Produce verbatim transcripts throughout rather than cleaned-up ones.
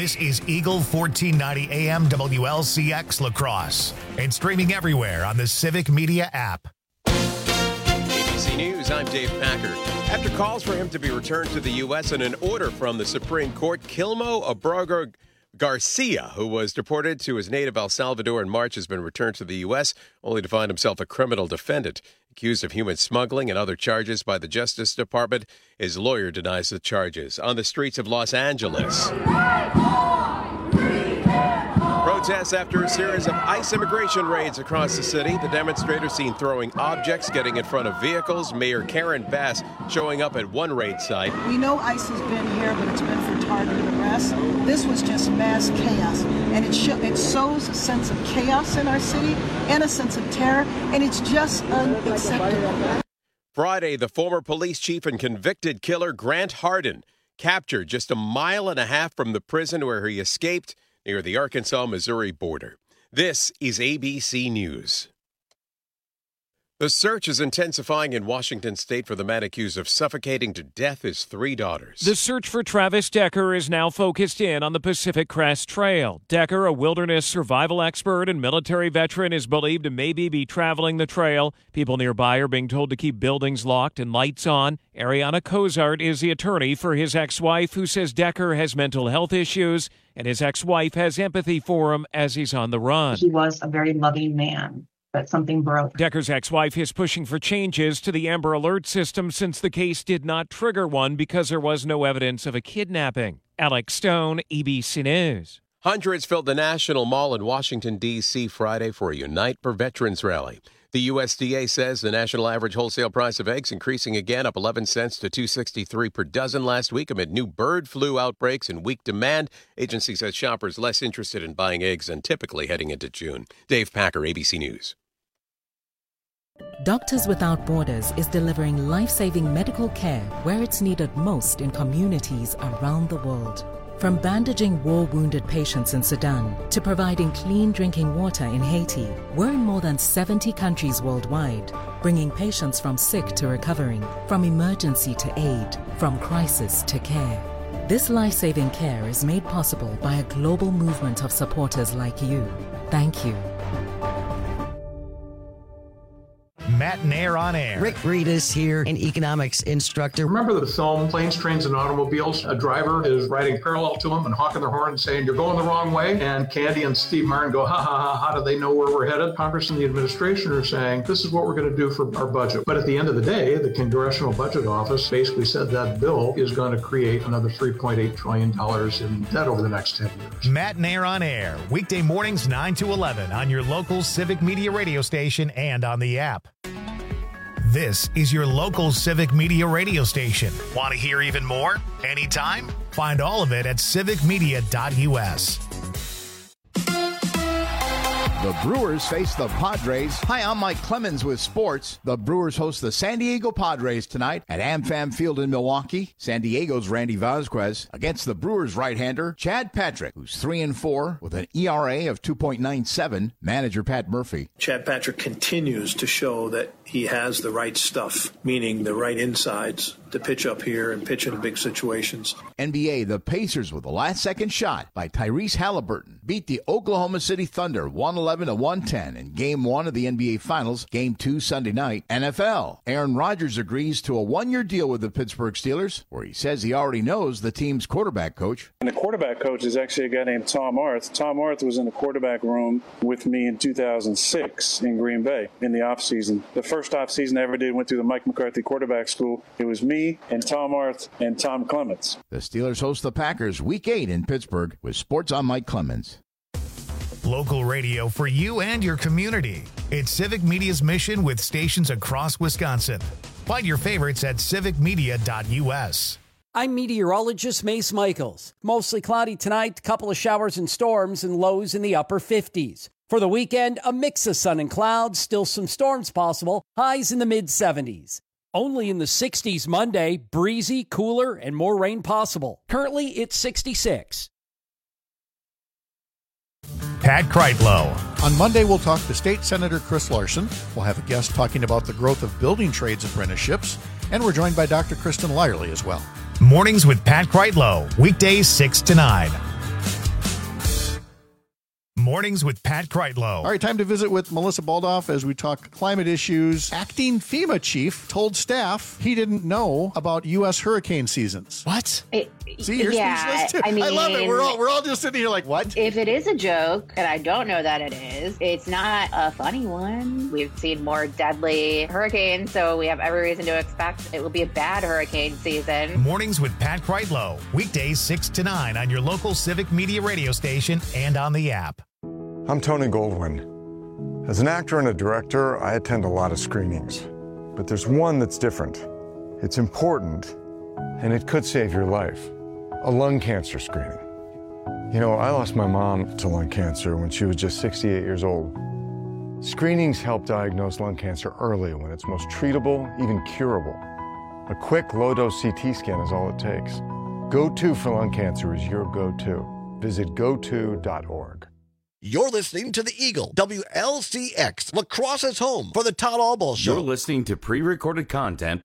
This is Eagle fourteen ninety A M W L C X La Crosse and streaming everywhere on the Civic Media app. A B C News, I'm Dave Packer. After calls for him to be returned to the U S and an order from the Supreme Court, Kilmo Abrego Garcia, who was deported to his native El Salvador in March, has been returned to the U S, only to find himself a criminal defendant. Accused of human smuggling and other charges by the Justice Department, his lawyer denies the charges. On the streets of Los Angeles, protests after a series of ICE immigration raids across the city. The demonstrators seen throwing objects, getting in front of vehicles. Mayor Karen Bass showing up at one raid site. We know ICE has been here, but it's been for targeted arrests. This was just mass chaos, and it, show, it sows a sense of chaos in our city and a sense of terror, and it's just unacceptable. Friday, the former police chief and convicted killer Grant Hardin captured just a mile and a half from the prison where he escaped near the Arkansas-Missouri border. This is A B C News. The search is intensifying in Washington state for the man accused of suffocating to death his three daughters. The search for Travis Decker is now focused in on the Pacific Crest Trail. Decker, a wilderness survival expert and military veteran, is believed to maybe be traveling the trail. People nearby are being told to keep buildings locked and lights on. Ariana Cozart is the attorney for his ex-wife, who says Decker has mental health issues, and his ex-wife has empathy for him as he's on the run. He was a very loving man, but something broke. Decker's ex-wife is pushing for changes to the Amber Alert system since the case did not trigger one because there was no evidence of a kidnapping. Alex Stone, A B C News. Hundreds filled the National Mall in Washington, D C Friday for a Unite for Veterans rally. The U S D A says the national average wholesale price of eggs increasing again, up eleven cents to two dollars and sixty-three cents per dozen last week amid new bird flu outbreaks and weak demand. Agency says shoppers less interested in buying eggs than typically heading into June. Dave Packer, A B C News. Doctors Without Borders is delivering life-saving medical care where it's needed most in communities around the world. From bandaging war-wounded patients in Sudan to providing clean drinking water in Haiti, we're in more than seventy countries worldwide, bringing patients from sick to recovering, from emergency to aid, from crisis to care. This life-saving care is made possible by a global movement of supporters like you. Thank you. Matt and Air on Air. Rick Reedus here, an economics instructor. Remember the film Planes, Trains, and Automobiles? A driver is riding parallel to him and honking their horn and saying, "You're going the wrong way." And Candy and Steve Martin go, ha, ha, ha, how do they know where we're headed? Congress and the administration are saying, this is what we're going to do for our budget. But at the end of the day, the Congressional Budget Office basically said that bill is going to create another three point eight trillion dollars in debt over the next ten years. Matt and Air on Air, weekday mornings nine to eleven on your local Civic Media radio station and on the app. This is your local Civic Media radio station. Want to hear even more? Anytime? Find all of it at civic media dot U S. The Brewers face the Padres. Hi, I'm Mike Clemens with sports. The Brewers host the San Diego Padres tonight at AmFam Field in Milwaukee. San Diego's Randy Vasquez against the Brewers right-hander Chad Patrick, who's three and four with an E R A of two point nine seven. Manager Pat Murphy. Chad Patrick continues to show that he has the right stuff, meaning the right insides to pitch up here and pitch in big situations. N B A, the Pacers with a last-second shot by Tyrese Halliburton beat the Oklahoma City Thunder one eleven to one ten in Game one of the N B A Finals, Game two Sunday night. N F L, Aaron Rodgers agrees to a one-year deal with the Pittsburgh Steelers, where he says he already knows the team's quarterback coach. And the quarterback coach is actually a guy named Tom Arth. Tom Arth was in the quarterback room with me in two thousand six in Green Bay in the offseason. The first offseason I ever did went through the Mike McCarthy quarterback school. It was me and Tom Arth and Tom Clements. The Steelers host the Packers Week eight in Pittsburgh with Sports on Mike Clemens. Local radio for you and your community. It's Civic Media's mission with stations across Wisconsin. Find your favorites at civic media dot U S. I'm meteorologist Mace Michaels. Mostly cloudy tonight, couple of showers and storms, and lows in the upper fifties. For the weekend, a mix of sun and clouds, still some storms possible, highs in the mid seventies. Only in the sixties Monday, breezy, cooler, and more rain possible. Currently, it's sixty-six. Pat Kreitlow. On Monday, we'll talk to State Senator Chris Larson. We'll have a guest talking about the growth of building trades apprenticeships. And we're joined by Doctor Kristen Lyerly as well. Mornings with Pat Kreitlow. Weekdays six to nine. Mornings with Pat Kreitlow. All right, time to visit with Melissa Baldoff as we talk climate issues. Acting FEMA chief told staff he didn't know about U S hurricane seasons. What? It, See, you're yeah, speechless too. I mean, I love it. We're all we're all just sitting here like, what? If it is a joke, and I don't know that it is, it's not a funny one. We've seen more deadly hurricanes, so we have every reason to expect it will be a bad hurricane season. Mornings with Pat Kreitlow. Weekdays six to nine on your local Civic Media radio station and on the app. I'm Tony Goldwyn. As an actor and a director, I attend a lot of screenings. But there's one that's different. It's important, and it could save your life. A lung cancer screening. You know, I lost my mom to lung cancer when she was just sixty-eight years old. Screenings help diagnose lung cancer early when it's most treatable, even curable. A quick, low-dose C T scan is all it takes. Go To for lung cancer is your go-to. Visit go to dot org. You're listening to The Eagle, W L C X, La Crosse's home for the Todd Albaugh Show. You're listening to pre-recorded content.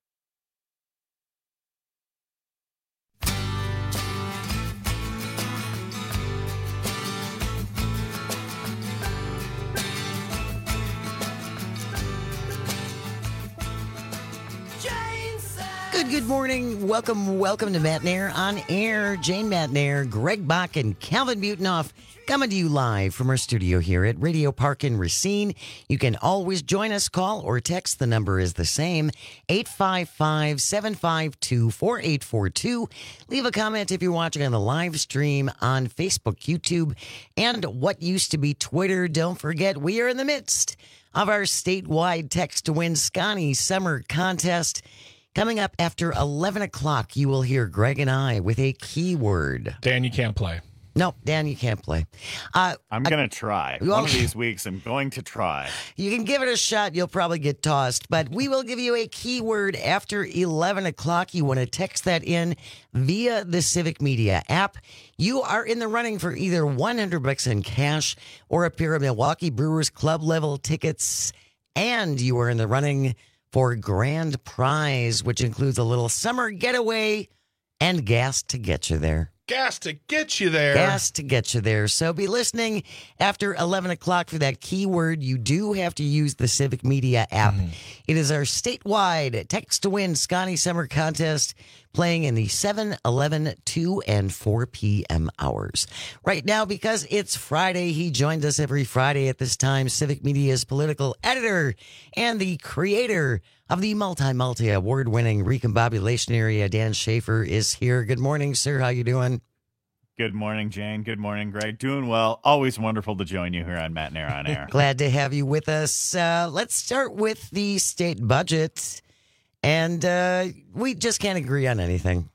Good, good morning. Welcome, welcome to Matt Nair on Air. Jane Matt Nair, Greg Bach, and Calvin Butenoff coming to you live from our studio here at Radio Park in Racine. You can always join us, call or text. The number is the same, eight five five, seven five two, four eight four two. Leave a comment if you're watching on the live stream on Facebook, YouTube, and what used to be Twitter. Don't forget, we are in the midst of our statewide Text to Win Scotty Summer Contest. Coming up after eleven o'clock, you will hear Greg and I with a keyword. Dan, you can't play. No, Dan, you can't play. Uh, I'm going to try. well- One of these weeks, I'm going to try. You can give it a shot. You'll probably get tossed. But we will give you a keyword after eleven o'clock. You want to text that in via the Civic Media app. You are in the running for either one hundred bucks in cash or a pair of Milwaukee Brewers club level tickets. And you are in the running for grand prize, which includes a little summer getaway and gas to get you there. Gas to get you there. Gas to get you there. So be listening after eleven o'clock for that keyword. You do have to use the Civic Media app. Mm. It is our statewide Text to Win Scotty Summer Contest playing in the seven, eleven, two, and four p.m. hours. Right now, because it's Friday, he joins us every Friday at this time. Civic Media's political editor and the creator of the multi-multi award-winning Recombobulation Area, Dan Schaefer, is here. Good morning, sir. How you doing? Good morning, Jane. Good morning, Greg. Doing well. Always wonderful to join you here on Matt Nair on Air. Glad to have you with us. Uh, let's start with the state budget. And uh, we just can't agree on anything.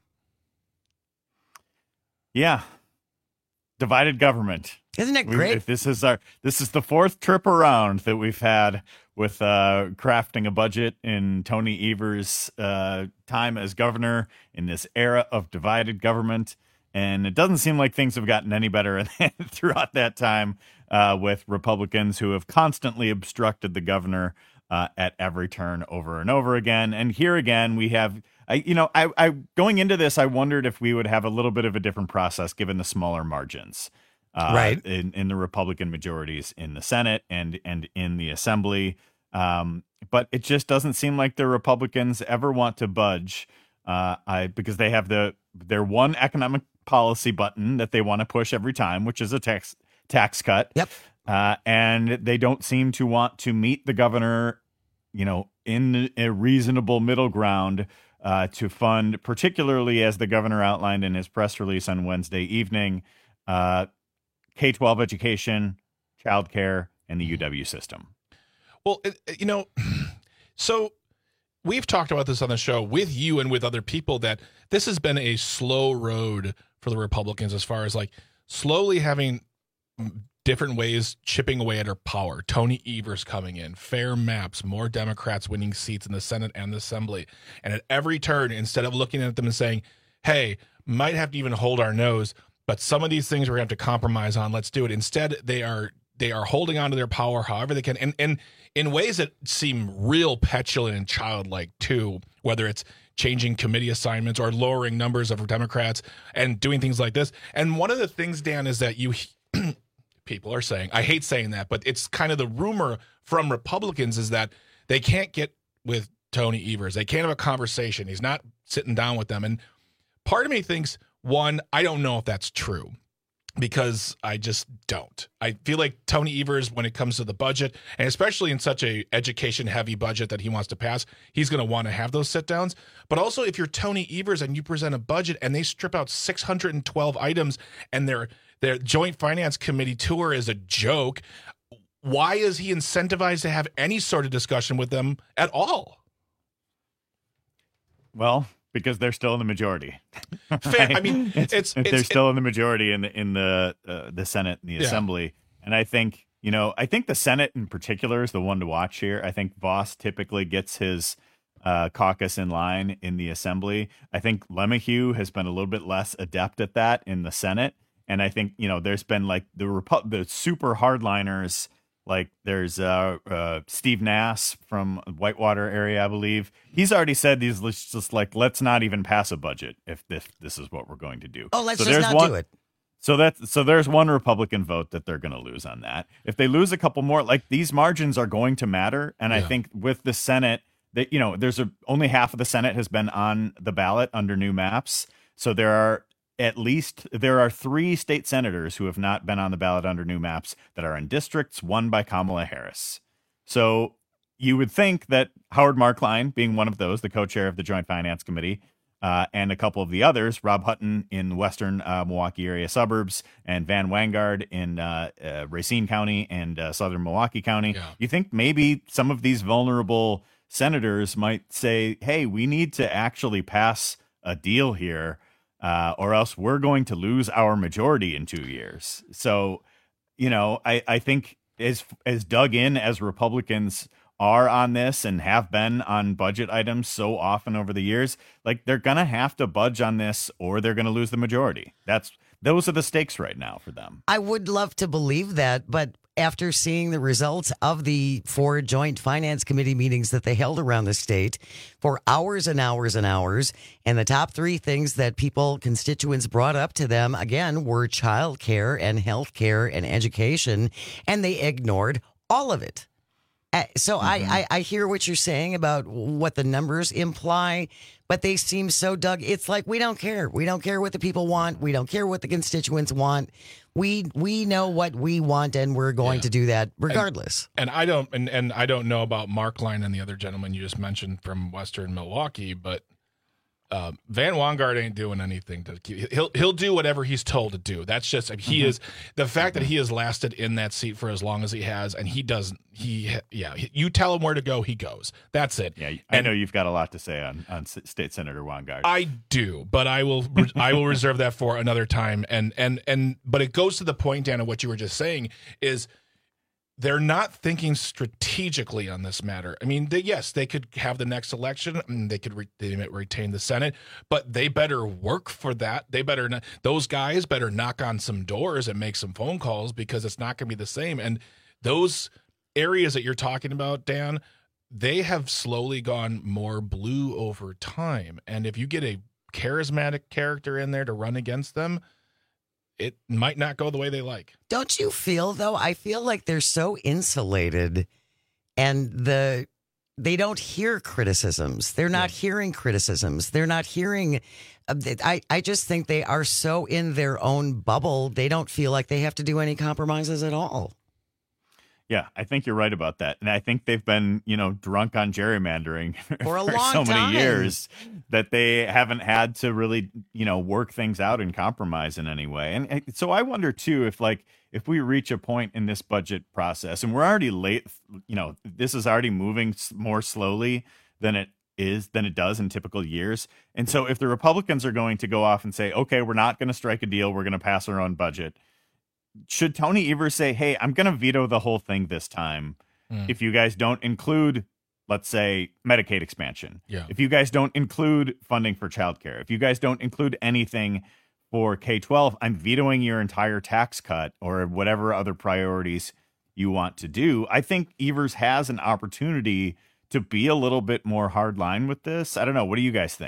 Yeah. Divided government. Isn't it great? We, this is our this is the fourth trip around that we've had with uh, crafting a budget in Tony Evers' uh, time as governor in this era of divided government. And it doesn't seem like things have gotten any better throughout that time uh, with Republicans who have constantly obstructed the governor uh, at every turn over and over again. And here again, we have, I, you know, I, I going into this, I wondered if we would have a little bit of a different process given the smaller margins. Uh, right. in, in the Republican majorities in the Senate and and in the Assembly. Um, but it just doesn't seem like the Republicans ever want to budge uh, I, because they have the their one economic policy button that they want to push every time, which is a tax tax cut. Yep. Uh, and they don't seem to want to meet the governor, you know, in a reasonable middle ground uh, to fund, particularly as the governor outlined in his press release on Wednesday evening, uh, K twelve education, childcare, and the U W system. Well, it, you know, so we've talked about this on the show with you and with other people that this has been a slow road for the Republicans as far as like slowly having different ways chipping away at our power. Tony Evers coming in, fair maps, more Democrats winning seats in the Senate and the Assembly. And at every turn, instead of looking at them and saying, hey, might have to even hold our nose, but some of these things we're going to have to compromise on. Let's do it. Instead, they are they are holding on to their power however they can, and, and in ways that seem real petulant and childlike, too, whether it's changing committee assignments or lowering numbers of Democrats and doing things like this. And one of the things, Dan, is that you people are saying, I hate saying that, but it's kind of the rumor from Republicans is that they can't get with Tony Evers. They can't have a conversation. He's not sitting down with them. And part of me thinks, one, I don't know if that's true because I just don't. I feel like Tony Evers, when it comes to the budget, and especially in such a education-heavy budget that he wants to pass, he's going to want to have those sit-downs. But also, if you're Tony Evers and you present a budget and they strip out six hundred twelve items and their their Joint Finance Committee tour is a joke, why is he incentivized to have any sort of discussion with them at all? Well, because they're still in the majority. Fair. I mean, it's, it's they're it's, still in the majority in the in the uh, the Senate and the Yeah. Assembly, and I think you know I think the Senate in particular is the one to watch here. I think Voss typically gets his uh, caucus in line in the Assembly. I think LeMahieu has been a little bit less adept at that in the Senate, and I think you know there's been like the Repu- the super hardliners. Like there's uh, uh, Steve Nass from Whitewater area, I believe. He's already said he's just like, let's not even pass a budget if this this is what we're going to do. Oh, let's so just there's not one, do it. So that's so there's one Republican vote that they're going to lose on that. If they lose a couple more, like these margins are going to matter. And I Yeah. think with the Senate, that you know, there's a only half of the Senate has been on the ballot under new maps. So there are at least there are three state senators who have not been on the ballot under new maps that are in districts won by Kamala Harris. So you would think that Howard Markline, being one of those, the co-chair of the Joint Finance Committee, uh, and a couple of the others, Rob Hutton in western uh, Milwaukee area suburbs, and Van Wangard in uh, uh, Racine County and uh, southern Milwaukee County, Yeah. you think maybe some of these vulnerable senators might say, hey, we need to actually pass a deal here. Uh, or else we're going to lose our majority in two years. So, you know, I, I think as as dug in as Republicans are on this and have been on budget items so often over the years, like they're going to have to budge on this or they're going to lose the majority. That's those are the stakes right now for them. I would love to believe that, but after seeing the results of the four Joint Finance Committee meetings that they held around the state for hours and hours and hours, and the top three things that people, constituents brought up to them, again, were child care and health care and education, and they ignored all of it. Uh, So Mm-hmm. I, I, I hear what you're saying about what the numbers imply, but they seem so dug. It's like we don't care. We don't care what the people want. We don't care what the constituents want. We we know what we want, and we're going Yeah. to do that regardless. And, and I don't and, and I don't know about Markline and the other gentleman you just mentioned from Western Milwaukee, but uh, Van Wangard ain't doing anything to keep. He'll he'll do whatever he's told to do. That's just I mean, he Mm-hmm. is the fact that he has lasted in that seat for as long as he has, and he doesn't. He yeah. he- You tell him where to go, he goes. That's it. Yeah, I And- know you've got a lot to say on on S- State Senator Wangard. I do, but I will I will reserve that for another time. And and and but it goes to the point, Dan, of what you were just saying is they're not thinking strategically on this matter. I mean, they, yes, they could have the next election and they could re, they might retain the Senate, but they better work for that. They better not, those guys better knock on some doors and make some phone calls because it's not going to be the same. And those areas that you're talking about, Dan, they have slowly gone more blue over time. And if you get a charismatic character in there to run against them, it might not go the way they like. Don't you feel though? I feel like they're so insulated, and the they don't hear criticisms. They're not hearing criticisms. They're not hearing. uh, I I just think they are so in their own bubble. They don't feel like they have to do any compromises at all. Yeah, I think you're right about that. And I think they've been, you know, drunk on gerrymandering For a long so time. many years that they haven't had to really, you know, work things out and compromise in any way. And, and so I wonder, too, if like if we reach a point in this budget process and we're already late, you know, this is already moving s- more slowly than it is than it does in typical years. And so if the Republicans are going to go off and say, OK, we're not going to strike a deal, we're going to pass our own budget. Should Tony Evers say, hey, I'm going to veto the whole thing this time Mm. if you guys don't include, let's say, Medicaid expansion? Yeah. If you guys don't include funding for childcare, if you guys don't include anything for K twelve, I'm vetoing your entire tax cut or whatever other priorities you want to do. I think Evers has an opportunity to be a little bit more hardline with this. I don't know. What do you guys think?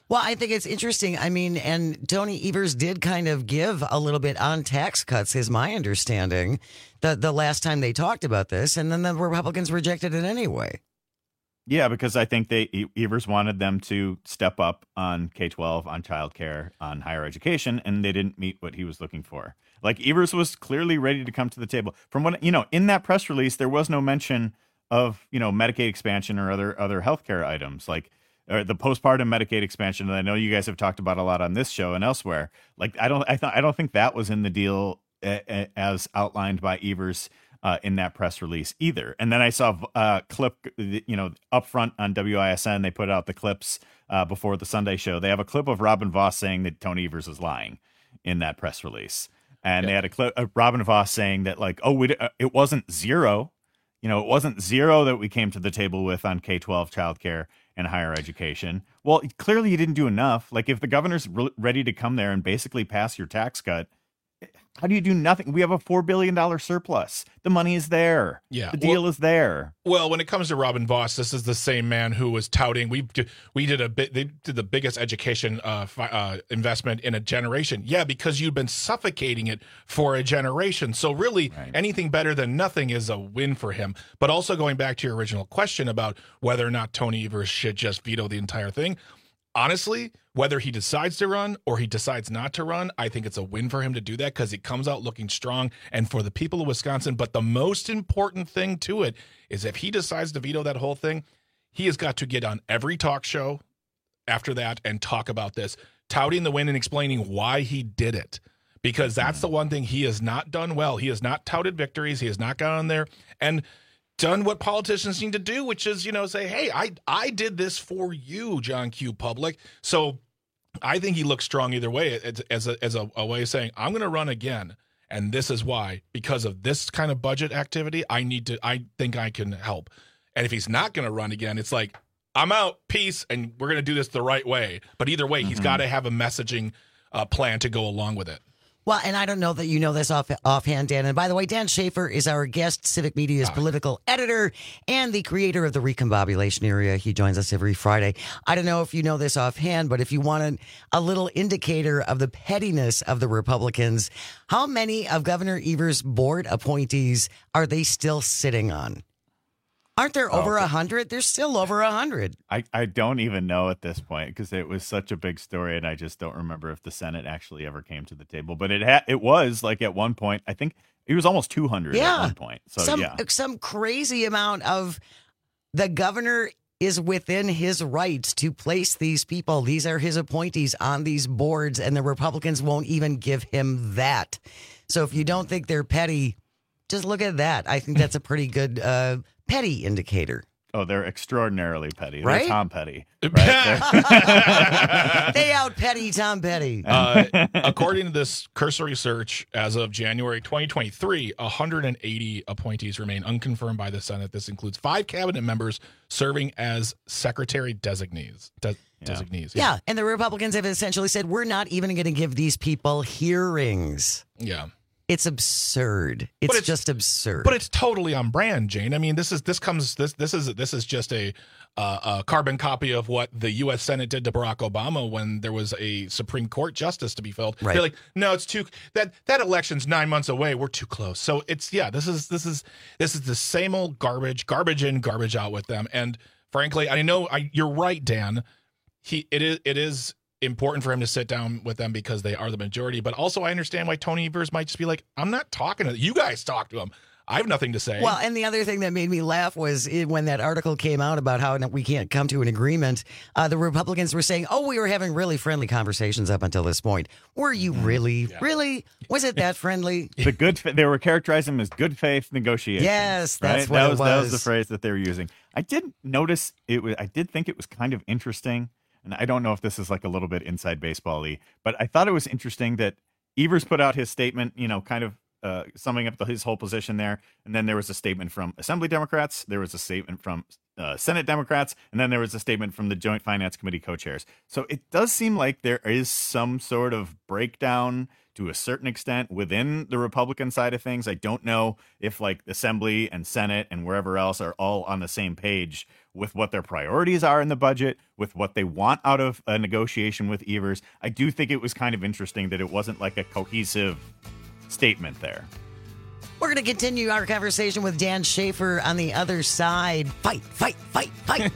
Well, I think it's interesting. I mean, and Tony Evers did kind of give a little bit on tax cuts, is my understanding, the, the last time they talked about this, and then the Republicans rejected it anyway. Yeah, because I think they Evers wanted them to step up on K twelve, on childcare, on higher education, and they didn't meet what he was looking for. Like, Evers was clearly ready to come to the table. From what, you know, in that press release, there was no mention of, you know, Medicaid expansion or other other healthcare items, like or the postpartum Medicaid expansion that I know you guys have talked about a lot on this show and elsewhere. Like, I don't, I th- I don't think that was in the deal a- a- as outlined by Evers uh, in that press release either. And then I saw a uh, clip, you know, up front on W I S N, they put out the clips uh, before the Sunday show. They have a clip of Robin Voss saying that Tony Evers is lying in that press release. And yeah. they had a clip of Robin Voss saying that, like, oh, we, uh, it wasn't zero. You know, it wasn't zero that we came to the table with on K twelve childcare and higher education. Well, clearly you didn't do enough. Like, if the governor's re- ready to come there and basically pass your tax cut, how do you do nothing? We have a four billion dollars surplus. The money is there. Yeah, the deal well, is there. Well, when it comes to Robin Voss, this is the same man who was touting. We we did a bit. They did the biggest education uh, uh, investment in a generation. Yeah, because you've been suffocating it for a generation. So really, right. anything better than nothing is a win for him. But also going back to your original question about whether or not Tony Evers should just veto the entire thing. Honestly, whether he decides to run or he decides not to run, I think it's a win for him to do that because he comes out looking strong and for the people of Wisconsin. But the most important thing to it is if he decides to veto that whole thing, he has got to get on every talk show after that and talk about this, touting the win and explaining why he did it. Because that's the one thing he has not done well. He has not touted victories. He has not gone on there and done what politicians need to do, which is, you know, say, hey, I I did this for you, John Q. Public. So I think he looks strong either way as, as, a, as a, a way of saying, I'm going to run again. And this is why, because of this kind of budget activity, I need to, I think I can help. And if he's not going to run again, it's like, I'm out, peace, and we're going to do this the right way. But either way, mm-hmm. he's got to have a messaging uh, plan to go along with it. Well, and I don't know that you know this off offhand, Dan. And by the way, Dan Schaefer is our guest, Civic Media's political editor and the creator of the Recombobulation Area. He joins us every Friday. I don't know if you know this offhand, but if you want a little indicator of the pettiness of the Republicans, how many of Governor Evers' board appointees are they still sitting on? Aren't there over a oh, hundred? There's still over a hundred. I, I don't even know at this point because it was such a big story, and I just don't remember if the Senate actually ever came to the table. But it ha- it was like at one point, I think it was almost two hundred yeah. at one point. So some, yeah, some crazy amount of the governor is within his rights to place these people. These are his appointees on these boards, and the Republicans won't even give him that. So if you don't think they're petty, just look at that. I think that's a pretty good uh, petty indicator. Oh, they're extraordinarily petty. Right? They're Tom Petty. Right? They out petty Tom Petty. Uh, according to this cursory search, as of January twenty twenty-three, one hundred eighty appointees remain unconfirmed by the Senate. This includes five cabinet members serving as secretary designees. De- yeah. Designees. Yeah. yeah, and the Republicans have essentially said, we're not even going to give these people hearings. Yeah. It's absurd. It's, it's just absurd. But it's totally on brand, Jane. I mean, this is this comes this this is this is just a uh, a carbon copy of what the U S Senate did to Barack Obama when there was a Supreme Court justice to be filled. Right. They're like, no, it's too that that election's nine months away. We're too close. So it's yeah, this is this is this is the same old garbage, garbage in, garbage out with them. And frankly, I know I, you're right, Dan. He it is it is. important for him to sit down with them because they are the majority. But also I understand why Tony Evers might just be like, I'm not talking to you guys. Talk to him. I have nothing to say. Well, and the other thing that made me laugh was when that article came out about how we can't come to an agreement. Uh, the Republicans were saying, oh, we were having really friendly conversations up until this point. Were you really? Yeah. Really? Was it that friendly? The good, they were characterizing them as good faith negotiations. Yes, that's right? what that it was, was. That was the phrase that they were using. I did notice it was, I did think it was kind of interesting. And I don't know if this is like a little bit inside baseball-y, but I thought it was interesting that Evers put out his statement, you know, kind of uh, summing up the, his whole position there. And then there was a statement from Assembly Democrats. There was a statement from uh, Senate Democrats. And then there was a statement from the Joint Finance Committee co-chairs. So it does seem like there is some sort of breakdown to a certain extent within the Republican side of things. I don't know if like Assembly and Senate and wherever else are all on the same page with what their priorities are in the budget, with what they want out of a negotiation with Evers. I do think it was kind of interesting that it wasn't like a cohesive statement there. We're going to continue our conversation with Dan Schaefer on the other side. Fight, fight, fight, fight.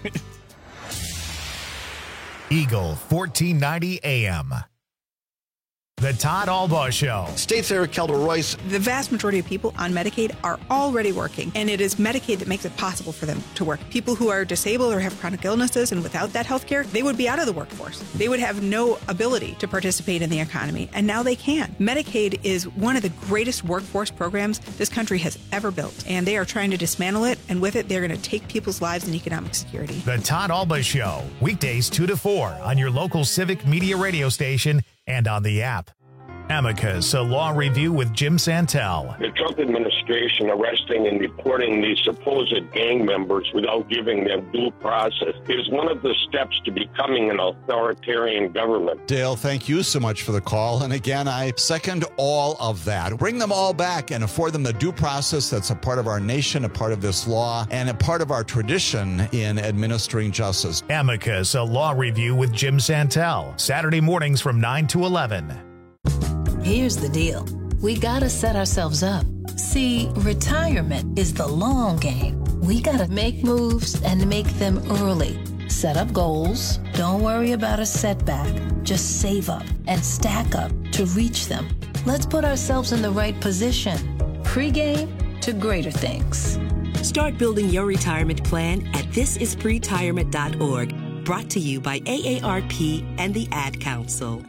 Eagle fourteen ninety A M. The Todd Albaugh Show. State Senator Kelda Royce. The vast majority of people on Medicaid are already working, and it is Medicaid that makes it possible for them to work. People who are disabled or have chronic illnesses and without that health care, they would be out of the workforce. They would have no ability to participate in the economy, and now they can. Medicaid is one of the greatest workforce programs this country has ever built, and they are trying to dismantle it, and with it, they're going to take people's lives and economic security. The Todd Albaugh Show, weekdays two to four on your local Civic Media radio station and on the app. Amicus, a law review with Jim Santel. The Trump administration arresting and deporting these supposed gang members without giving them due process is one of the steps to becoming an authoritarian government. Dale, thank you so much for the call. And again, I second all of that. Bring them all back and afford them the due process that's a part of our nation, a part of this law, and a part of our tradition in administering justice. Amicus, a law review with Jim Santel. Saturday mornings from nine to eleven. Here's the deal. We gotta set ourselves up. See, retirement is the long game. We gotta make moves and make them early. Set up goals. Don't worry about a setback. Just save up and stack up to reach them. Let's put ourselves in the right position. Pre-game to greater things. Start building your retirement plan at this is pretirement dot org. Brought to you by A A R P and the Ad Council.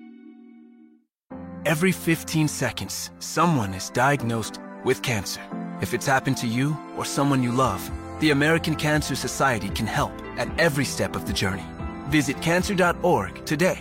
Every fifteen seconds, someone is diagnosed with cancer. If it's happened to you or someone you love, the American Cancer Society can help at every step of the journey. Visit cancer dot org today.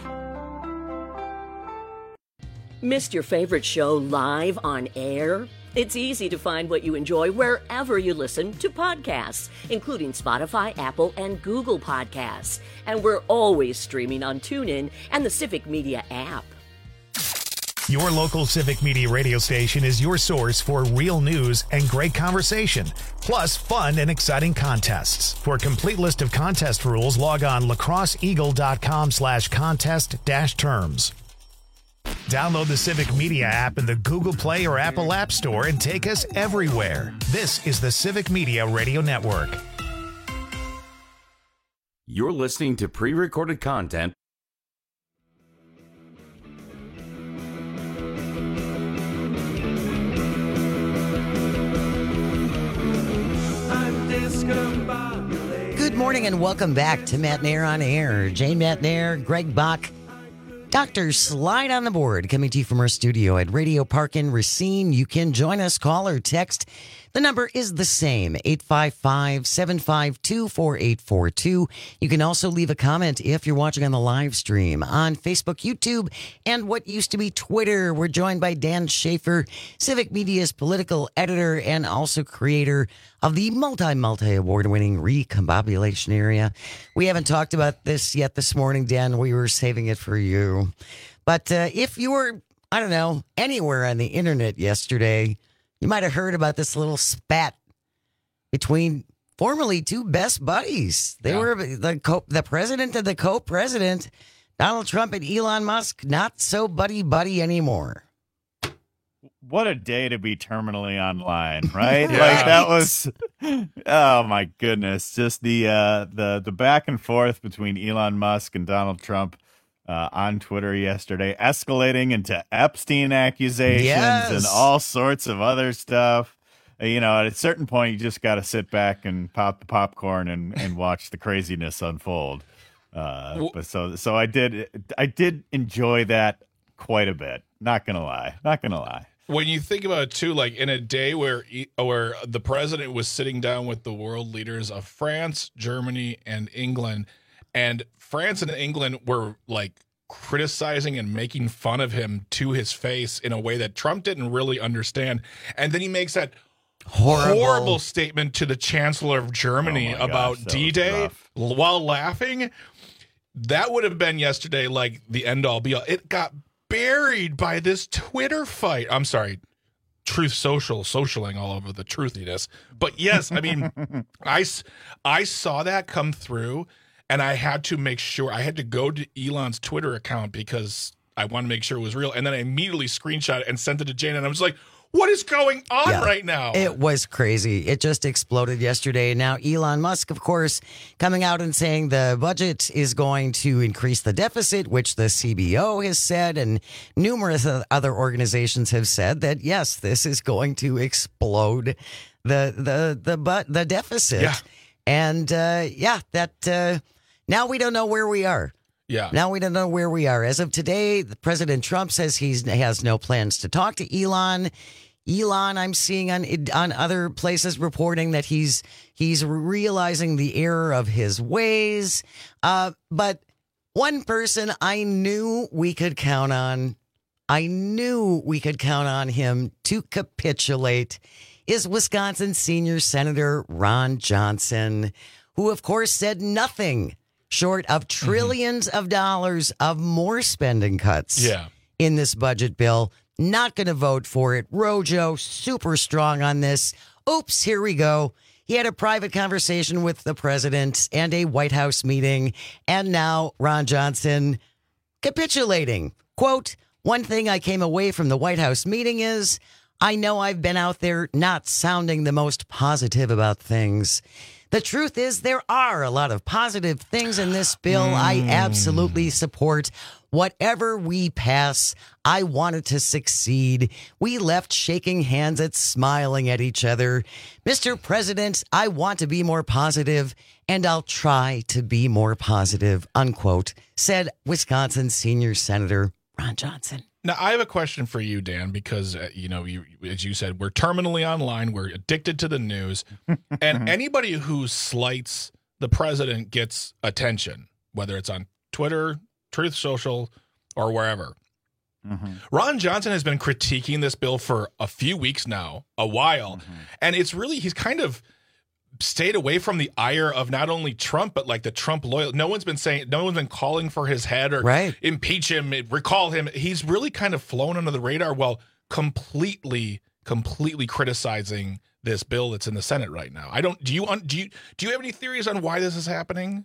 Missed your favorite show live on air? It's easy to find what you enjoy wherever you listen to podcasts, including Spotify, Apple, and Google Podcasts. And we're always streaming on TuneIn and the Civic Media app. Your local Civic Media radio station is your source for real news and great conversation, plus fun and exciting contests. For a complete list of contest rules, log on lacrosseeagle.com slash contest dash terms. Download the Civic Media app in the Google Play or Apple App Store and take us everywhere. This is the Civic Media Radio Network. You're listening to pre-recorded content. Good morning and welcome back to Matt Nair on Air. Jane Matt Nair, Greg Bach, Doctor Slide on the board, coming to you from our studio at Radio Park in Racine. You can join us, call or text. The number is the same, eight five five, seven five two, four eight four two. You can also leave a comment if you're watching on the live stream on Facebook, YouTube, and what used to be Twitter. We're joined by Dan Schaefer, Civic Media's political editor and also creator of the multi-multi-award-winning Recombobulation Area. We haven't talked about this yet this morning, Dan. We were saving it for you. But uh, if you were, I don't know, anywhere on the internet yesterday, you might have heard about this little spat between formerly two best buddies. They yeah. were the co- the president and the co-president, Donald Trump and Elon Musk, not so buddy-buddy anymore. What a day to be terminally online, right? yeah. Like that was, oh my goodness, just the uh, the the back and forth between Elon Musk and Donald Trump uh, on Twitter yesterday, escalating into Epstein accusations yes. and all sorts of other stuff. You know, at a certain point, you just got to sit back and pop the popcorn and, and watch the craziness unfold. Uh, but so so I did I did enjoy that quite a bit. Not gonna lie, not gonna lie. When you think about it, too, like in a day where where the president was sitting down with the world leaders of France, Germany, and England, and France and England were like criticizing and making fun of him to his face in a way that Trump didn't really understand. And then he makes that horrible, horrible statement to the Chancellor of Germany oh about gosh, D-Day while laughing. That would have been yesterday like the end-all be-all. It got buried by this Twitter fight. I'm sorry, Truth Social, socialing all over the truthiness. But yes, I mean, I, I saw that come through, and I had to make sure, I had to go to Elon's Twitter account because I wanted to make sure it was real. And then I immediately screenshot it and sent it to Jane, and I was like, what is going on yeah, right now? It was crazy. It just exploded yesterday. Now, Elon Musk, of course, coming out and saying the budget is going to increase the deficit, which the C B O has said, and numerous other organizations have said that, yes, this is going to explode the the the but the deficit. Yeah. And uh, yeah, that uh, now we don't know where we are. Yeah. Now we don't know where we are. As of today, President Trump says he has no plans to talk to Elon. Elon, I'm seeing on on other places reporting that he's he's realizing the error of his ways. Uh, but one person I knew we could count on, I knew we could count on him to capitulate, is Wisconsin Senior Senator Ron Johnson, who, of course, said nothing short of trillions mm-hmm. of dollars of more spending cuts yeah. in this budget bill. Not going to vote for it. Rojo, super strong on this. Oops, here we go. He had a private conversation with the president and a White House meeting. And now Ron Johnson capitulating. Quote, one thing I came away from the White House meeting is I know I've been out there not sounding the most positive about things. The truth is there are a lot of positive things in this bill. Mm. I absolutely support whatever we pass. I want it to succeed. We left shaking hands and smiling at each other. Mister President, I want to be more positive, and I'll try to be more positive, unquote, said Wisconsin Senior Senator Ron Johnson. Now, I have a question for you, Dan, because, uh, you know, you, as you said, we're terminally online. We're addicted to the news. And anybody who slights the president gets attention, whether it's on Twitter, Truth Social, or wherever. Mm-hmm. Ron Johnson has been critiquing this bill for a few weeks now, a while. Mm-hmm. And it's really, he's kind of stayed away from the ire of not only Trump, but like the Trump loyal. No one's been saying, no one's been calling for his head or right. impeach him, recall him. He's really kind of flown under the radar while completely, completely criticizing this bill that's in the Senate right now. I don't, do you, do you, do you have any theories on why this is happening?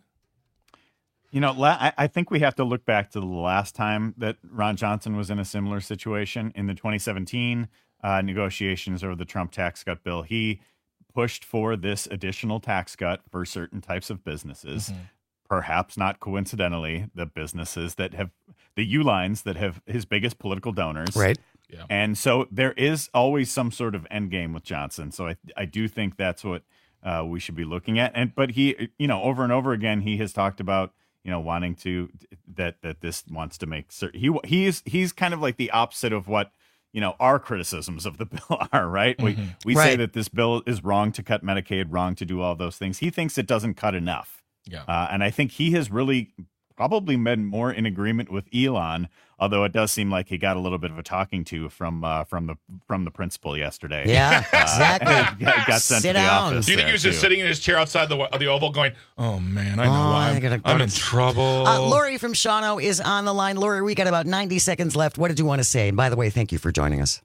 You know, I think we have to look back to the last time that Ron Johnson was in a similar situation in the twenty seventeen uh, negotiations over the Trump tax cut bill. He pushed for this additional tax cut for certain types of businesses, mm-hmm. perhaps not coincidentally, the businesses that have the U-lines that have his biggest political donors. Right. Yeah. And so there is always some sort of end game with Johnson. So I, I do think that's what uh, we should be looking at. And but he, you know, over and over again, he has talked about, you know, wanting to that that this wants to make certain he he's he's kind of like the opposite of what, you know, our criticisms of the bill are, right? Mm-hmm. We we right. say that this bill is wrong to cut Medicaid, wrong to do all those things. He thinks it doesn't cut enough. Yeah. Uh, and I think he has really probably been more in agreement with Elon, although it does seem like he got a little bit of a talking to from uh, from the from the principal yesterday. Yeah, exactly. Uh, got, got sent Sit to the down. office. Do you think he was just too. sitting in his chair outside the the Oval going, oh, man, I know Oh, why I I'm, gotta go I'm to- in trouble. Uh, Lori from Shawano is on the line. Lori, we got about ninety seconds left. What did you want to say? And by the way, thank you for joining us.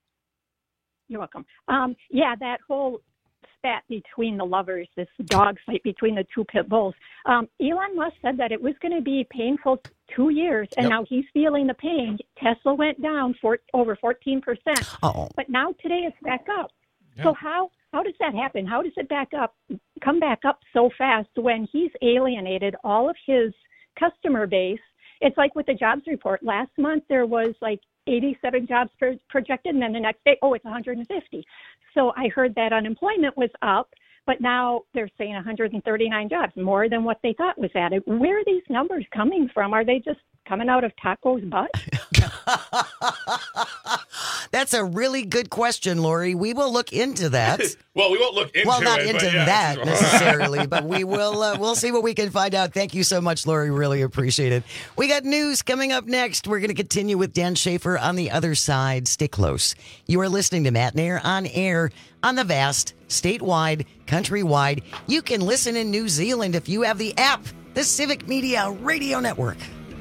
You're welcome. Um, yeah, that whole spat between the lovers, this dog fight between the two pit bulls. Um, Elon Musk said that it was going to be painful two years, and Yep. now he's feeling the pain. Tesla went down for over fourteen percent, Oh, but now today it's back up. Yeah. So how how does that happen? How does it back up, come back up so fast when he's alienated all of his customer base? It's like with the jobs report. Last month there was like eighty-seven jobs pro- projected, and then the next day, oh, it's one hundred fifty. So I heard that unemployment was up, but now they're saying one hundred thirty-nine jobs, more than what they thought was added. Where are these numbers coming from? Are they just coming out of Taco's butt? That's a really good question, Lori. We will look into that. Well, we won't look into it. Well, not it, into but yeah. that necessarily, but we will. Uh, we'll see what we can find out. Thank you so much, Lori. Really appreciate it. We got news coming up next. We're going to continue with Dan Schaefer on the other side. Stay close. You are listening to Matt Nair on air on the vast, statewide, countrywide. You can listen in New Zealand if you have the app, the Civic Media Radio Network.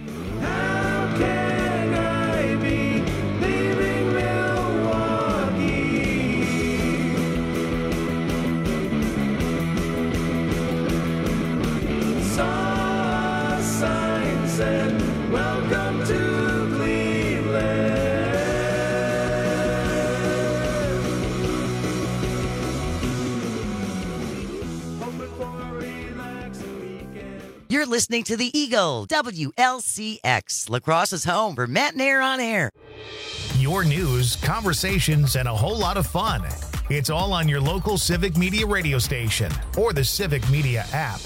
Welcome to Cleveland. You're listening to the Eagle, W L C X, La Crosse's home for Matt Nair on air. Your news, conversations, and a whole lot of fun. It's all on your local Civic Media radio station or the Civic Media app.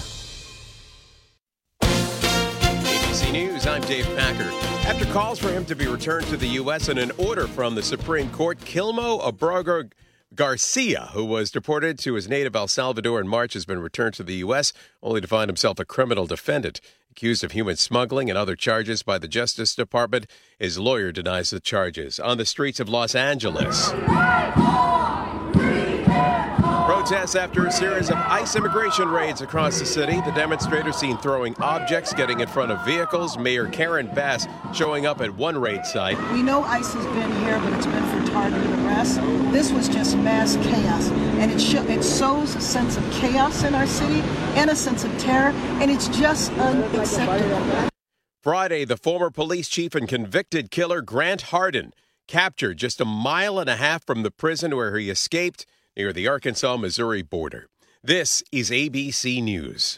A B C News, I'm Dave Packer. After calls for him to be returned to the U S and an order from the Supreme Court, Quilmo Abrego Garcia, who was deported to his native El Salvador in March, has been returned to the U S, only to find himself a criminal defendant. Accused of human smuggling and other charges by the Justice Department, his lawyer denies the charges. On the streets of Los Angeles, protests after a series of ICE immigration raids across the city. The demonstrators seen throwing objects, getting in front of vehicles. Mayor Karen Bass showing up at one raid site. We know ICE has been here, but it's been for targeted arrests. This was just mass chaos, and it, sh- it sows a sense of chaos in our city and a sense of terror, and it's just unacceptable. Friday, the former police chief and convicted killer Grant Hardin captured just a mile and a half from the prison where he escaped near the Arkansas-Missouri border. This is A B C News.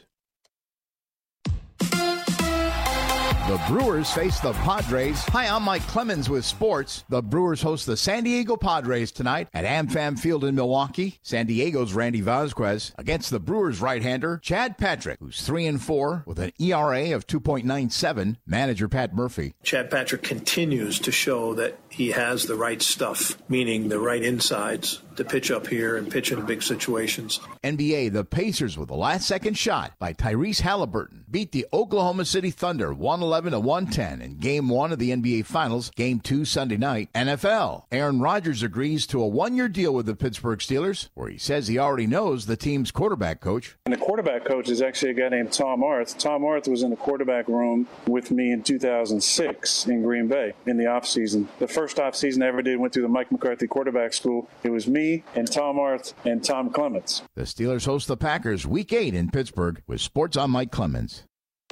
The Brewers face the Padres. Hi, I'm Mike Clemens with sports. The Brewers host the San Diego Padres tonight at AmFam Field in Milwaukee. San Diego's Randy Vasquez against the Brewers right-hander Chad Patrick, who's three and four with an E R A of two point nine seven. Manager Pat Murphy. Chad Patrick continues to show that he has the right stuff, meaning the right insides to pitch up here and pitch in big situations. N B A, the Pacers with a last-second shot by Tyrese Halliburton beat the Oklahoma City Thunder one eleven to one ten in Game one of the N B A Finals, Game two Sunday night. N F L, Aaron Rodgers agrees to a one-year deal with the Pittsburgh Steelers, where he says he already knows the team's quarterback coach. And the quarterback coach is actually a guy named Tom Arth. Tom Arth was in the quarterback room with me in two thousand six in Green Bay in the offseason. The first offseason I ever did went through the Mike McCarthy quarterback school. It was me and Tom Arth and Tom Clements. The Steelers host the Packers Week eight in Pittsburgh with Sports on Mike Clemens.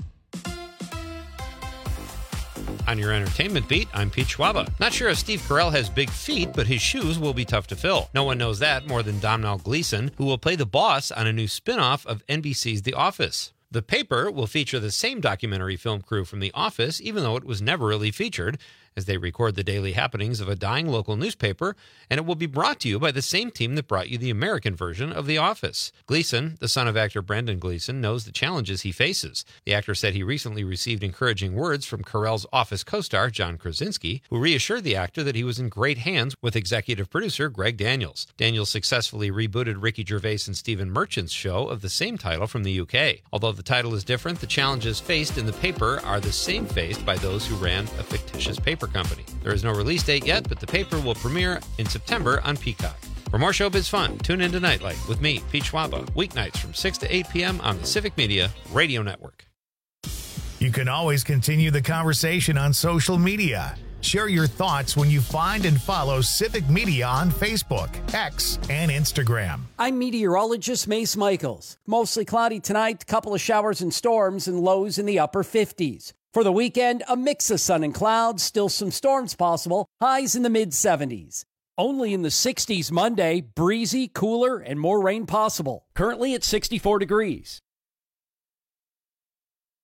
On your entertainment beat, I'm Pete Schwaba. Not sure if Steve Carell has big feet, but his shoes will be tough to fill. No one knows that more than Domhnall Gleeson, who will play the boss on a new spin-off of N B C's The Office. The Paper will feature the same documentary film crew from The Office, even though it was never really featured, as they record the daily happenings of a dying local newspaper, and it will be brought to you by the same team that brought you the American version of The Office. Gleeson, the son of actor Brendan Gleeson, knows the challenges he faces. The actor said he recently received encouraging words from Carell's Office co-star John Krasinski, who reassured the actor that he was in great hands with executive producer Greg Daniels. Daniels successfully rebooted Ricky Gervais and Stephen Merchant's show of the same title from the U K. Although the title is different, the challenges faced in The Paper are the same faced by those who ran a fictitious paper company. There is no release date yet, but The Paper will premiere in September on Peacock. For more showbiz fun, tune in to Nightlight with me, Pete Schwaba, weeknights from six to eight p.m. on the Civic Media Radio Network. You can always continue the conversation on social media. Share your thoughts when you find and follow Civic Media on Facebook, X, and Instagram. I'm meteorologist Mace Michaels. Mostly cloudy tonight, couple of showers and storms, and lows in the upper fifties. For the weekend, a mix of sun and clouds, still some storms possible, highs in the mid seventies. Only in the sixties Monday, breezy, cooler, and more rain possible. Currently at sixty-four degrees.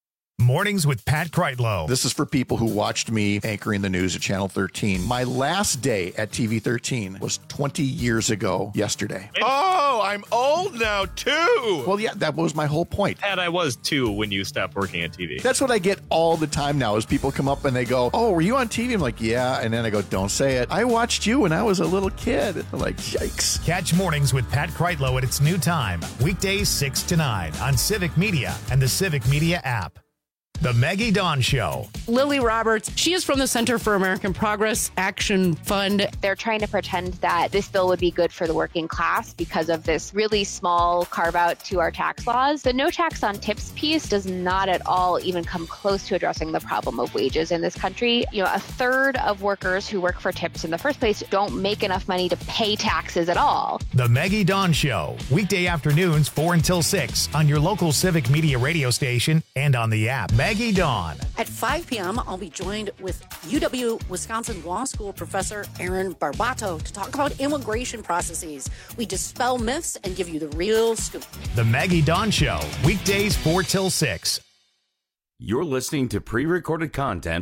Mornings with Pat Kreitlow. This is for people who watched me anchoring the news at Channel thirteen. My last day at T V thirteen was twenty years ago yesterday. Oh, I'm old now, too. Well, yeah, that was my whole point. And I was, too, when you stopped working at T V. That's what I get all the time now is people come up and they go, oh, were you on T V? I'm like, yeah. And then I go, don't say it. I watched you when I was a little kid. They're like, yikes. Catch Mornings with Pat Kreitlow at its new time, weekdays six to nine on Civic Media and the Civic Media app. The Maggie Dawn Show. Lily Roberts, she is from the Center for American Progress Action Fund. They're trying to pretend that this bill would be good for the working class because of this really small carve out to our tax laws. The no tax on tips piece does not at all even come close to addressing the problem of wages in this country. You know, a third of workers who work for tips in the first place don't make enough money to pay taxes at all. The Maggie Dawn Show, weekday afternoons four until six on your local Civic Media radio station and on the app. Maggie Dawn. At five p.m., I'll be joined with U W-Wisconsin Law School professor Aaron Barbato to talk about immigration processes. We dispel myths and give you the real scoop. The Maggie Dawn Show, weekdays four till six. You're listening to pre-recorded content.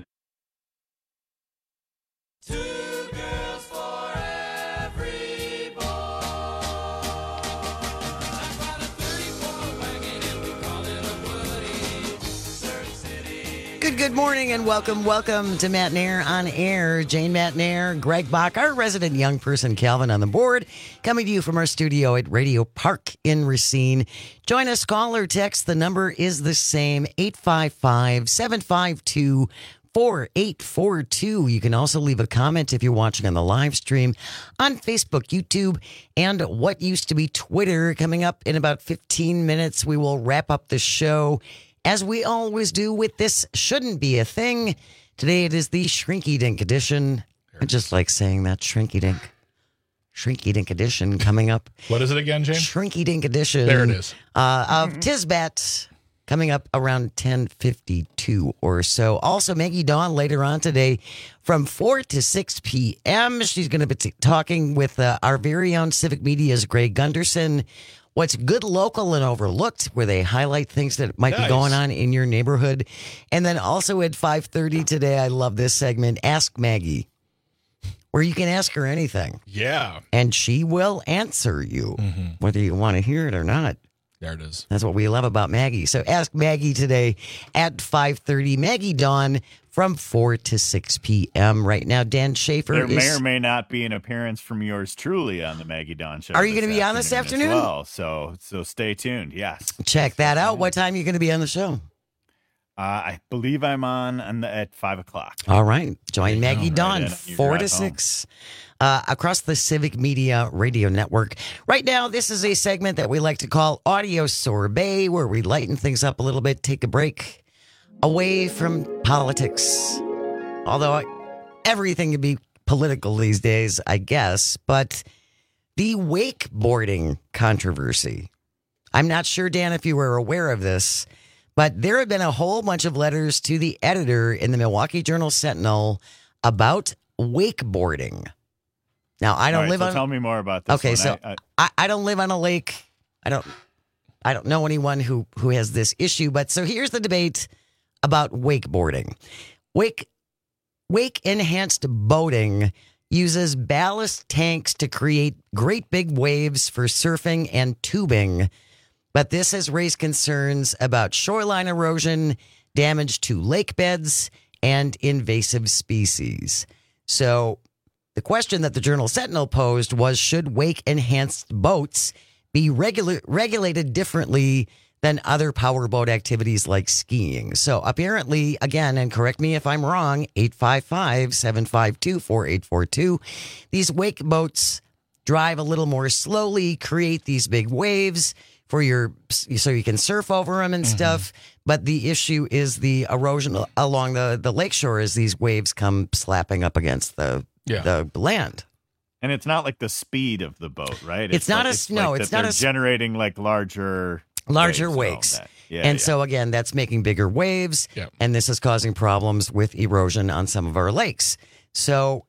Good, good morning and welcome, welcome to Matt Nair on Air. Jane Matt Nair, Greg Bach, our resident young person, Calvin on the board, coming to you from our studio at Radio Park in Racine. Join us, call or text. The number is the same, eight five five, seven five two, four eight four two. You can also leave a comment if you're watching on the live stream on Facebook, YouTube, and what used to be Twitter. Coming up in about fifteen minutes, we will wrap up the show, as we always do with This Shouldn't Be a Thing. Today it is the Shrinky Dink edition. I just like saying that, Shrinky Dink. Shrinky Dink edition coming up. What is it again, James? Shrinky Dink edition. There it is. Uh, of Tisbat coming up around ten fifty-two or so. Also, Maggie Dawn later on today from four to six p.m. She's going to be t- talking with uh, our very own Civic Media's Greg Gunderson. What's good, local, and overlooked, where they highlight things that might Nice. be going on in your neighborhood. And then also at five thirty today, I love this segment, Ask Maggie, where you can ask her anything. Yeah. And she will answer you, Mm-hmm. whether you want to hear it or not. There it is. That's what we love about Maggie. So Ask Maggie today at five thirty. Maggie Dawn from four to six p.m. Right now, Dan Schaefer There is... may or may not be an appearance from yours truly on the Maggie Dawn Show. Are you this going to be on this afternoon? as well, so so stay tuned. Yes, Check that out. What time are you going to be on the show? uh, I believe I'm on, on the, at five o'clock. All right. Join Maggie Right Dawn, in, you four to drive home. six, uh, across the Civic Media Radio Network. Right now, this is a segment that we like to call Audio Sorbet, where we lighten things up a little bit, take a break away from politics. Although I, everything can be political these days, I guess. But the wakeboarding controversy. I'm not sure, Dan, if you were aware of this, but there have been a whole bunch of letters to the editor in the Milwaukee Journal-Sentinel about wakeboarding. Now, I don't All right, live so on. Tell me more about this. Okay, one. so I, I, I, I don't live on a lake. I don't. I don't know anyone who who has this issue. But so here's the debate about wakeboarding. Wake wake enhanced boating uses ballast tanks to create great big waves for surfing and tubing. But this has raised concerns about shoreline erosion, damage to lake beds, and invasive species. So the question that the Journal Sentinel posed was, should wake-enhanced boats be regula- regulated differently than other powerboat activities like skiing? So apparently, again, and correct me if I'm wrong, eight five five, seven five two, four eight four two, these wake boats drive a little more slowly, create these big waves for your, so you can surf over them and Mm-hmm. stuff. But the issue is the erosion along the, the lakeshore as these waves come slapping up against the Yeah. the land. and it's not like the speed of the boat, right? It's not like, a- no, like it's that not they're a s- generating like larger larger waves and all wakes. that. Yeah, and yeah. so again, that's making bigger waves, Yep. and this is causing problems with erosion on some of our lakes. So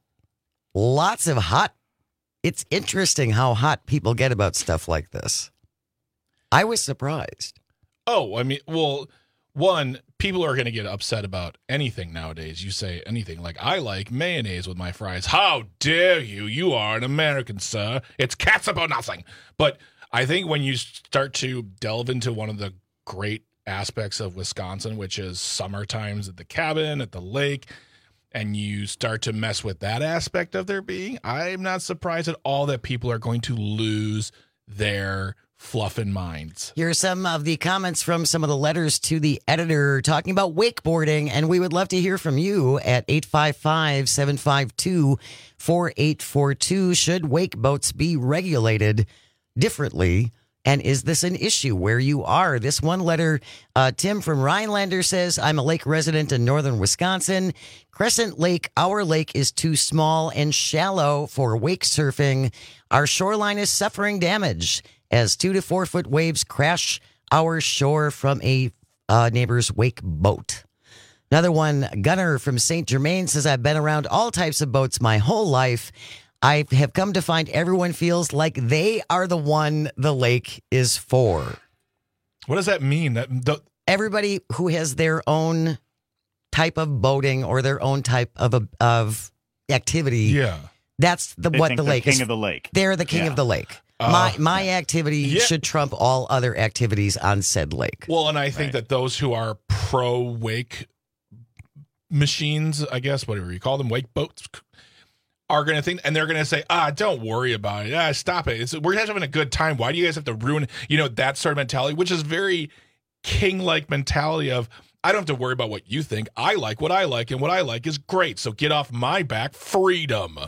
lots of hot. It's interesting how hot people get about stuff like this. I was surprised. Oh, I mean, well, one, people are going to get upset about anything nowadays. You say anything like, I like mayonnaise with my fries. How dare you? You are an American, sir. It's catsup or nothing. But I think when you start to delve into one of the great aspects of Wisconsin, which is summer times at the cabin, at the lake, and you start to mess with that aspect of their being, I'm not surprised at all that people are going to lose their fluffin' minds. Here are some of the comments from some of the letters to the editor talking about wakeboarding, and we would love to hear from you at eight five five, seven five two, four eight four two. Should wake boats be regulated differently? And is this an issue where you are? This one letter, uh, Tim from Rhinelander says, I'm a lake resident in northern Wisconsin. Crescent Lake, our lake is too small and shallow for wake surfing. Our shoreline is suffering damage as two to four foot waves crash our shore from a uh, neighbor's wake boat. Another one, Gunnar from Saint Germain says, I've been around all types of boats my whole life. I have come to find everyone feels like they are the one the lake is for. What does that mean? That the- Everybody who has their own type of boating or their own type of a, of activity. Yeah. That's the They what think the they're lake king is. of the lake. They're the king Yeah. of the lake. Uh, my my activity yeah. should trump all other activities on said lake. Well, and I think that those who are pro wake machines, I guess, whatever you call them, wake boats, are going to think, and they're going to say, ah, don't worry about it. Ah, stop it. It's, we're just having a good time. Why do you guys have to ruin, you know, that sort of mentality, which is very king-like mentality of, I don't have to worry about what you think. I like what I like, and what I like is great. So get off my back. Freedom.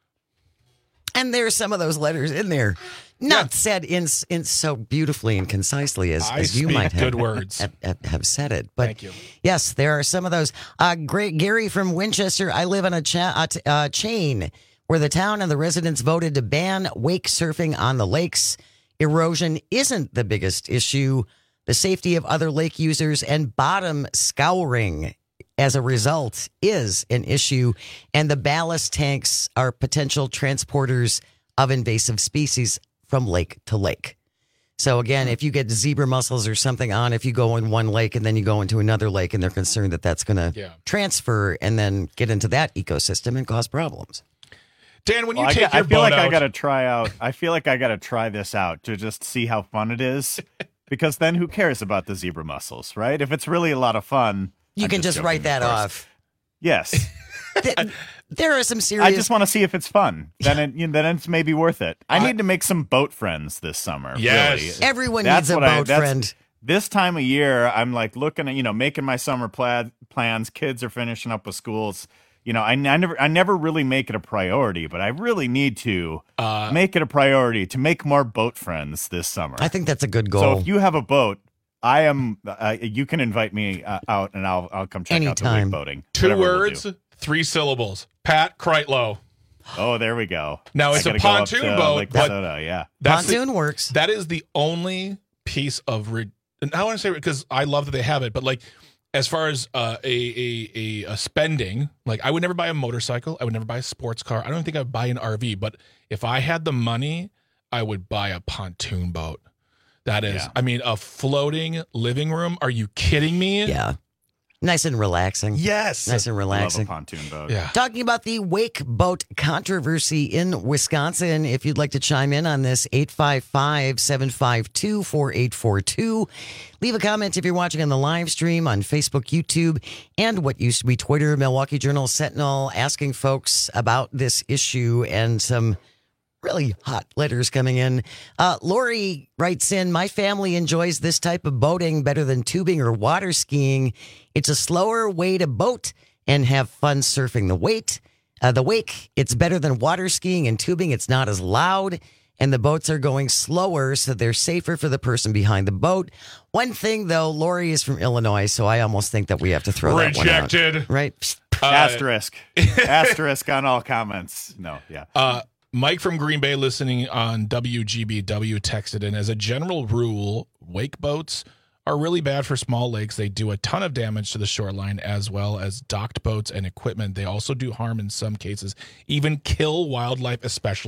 And there's some of those letters in there, not yeah. said in in so beautifully and concisely as, I as you speak might have, good words. Have, have, have said it. But Thank you. Yes, there are some of those. Uh, great Gary from Winchester. I live on a cha- uh, t- uh, chain where the town and the residents voted to ban wake surfing on the lakes. Erosion isn't the biggest issue. The safety of other lake users and bottom scouring as a result is an issue, and the ballast tanks are potential transporters of invasive species from lake to lake. So again, if you get zebra mussels or something on, if you go in one lake and then you go into another lake and they're concerned that that's going to Yeah. transfer and then get into that ecosystem and cause problems. Dan, when you Well, I, take I your feel boat like out, I got to try out. I feel like I got to try this out to just see how fun it is, because then who cares about the zebra mussels, right? If it's really a lot of fun, You I'm can just joking, write that of course. off. Yes, Th- There are some serious. I just want to see if it's fun. Then it, you know, then it's maybe worth it. I need to make some boat friends this summer. Yes. really. Everyone That's needs a what I- boat that's- friend. This time of year, I'm like looking at, you know, making my summer pla- plans. Kids are finishing up with schools. You know, I, I never, I never really make it a priority, but I really need to Uh, make it a priority to make more boat friends this summer. I think that's a good goal. So if you have a boat, I am. Uh, you can invite me uh, out, and I'll I'll come check out the Anytime. wake boating. two Whatever we'll words, do. three syllables. Pat Kreitlow. Oh, there we go. Now, it's I a gotta go up pontoon to boat, Lake but- Soda, yeah. That's the- Pontoon works. That is the only piece of, re- and I want to say because I love that they have it, but like as far as uh, a, a a a spending, like I would never buy a motorcycle, I would never buy a sports car. I don't think I'd buy an R V, but if I had the money, I would buy a pontoon boat. That is, Yeah. I mean, a floating living room. Are you kidding me? Yeah. Nice and relaxing. Yes. Nice and I love a relaxing. pontoon boat. Yeah. Talking about the wake boat controversy in Wisconsin. If you'd like to chime in on this, eight five five, seven five two, four eight four two. Leave a comment if you're watching on the live stream on Facebook, YouTube, and what used to be Twitter, Milwaukee Journal, Sentinel, asking folks about this issue and some really hot letters coming in. Uh, Lori writes in, my family enjoys this type of boating better than tubing or water skiing. It's a slower way to boat and have fun surfing the wait. Uh, the wake, it's better than water skiing and tubing. It's not as loud, and the boats are going slower, so they're safer for the person behind the boat. One thing, though, Lori is from Illinois, so I almost think that we have to throw that one out. Rejected. Right? Uh, Asterisk. Asterisk on all comments. No, yeah. Uh, Mike from Green Bay listening on W G B W texted in, as a general rule, wake boats are really bad for small lakes. They do a ton of damage to the shoreline as well as docked boats and equipment. They also do harm in some cases, even kill wildlife, especially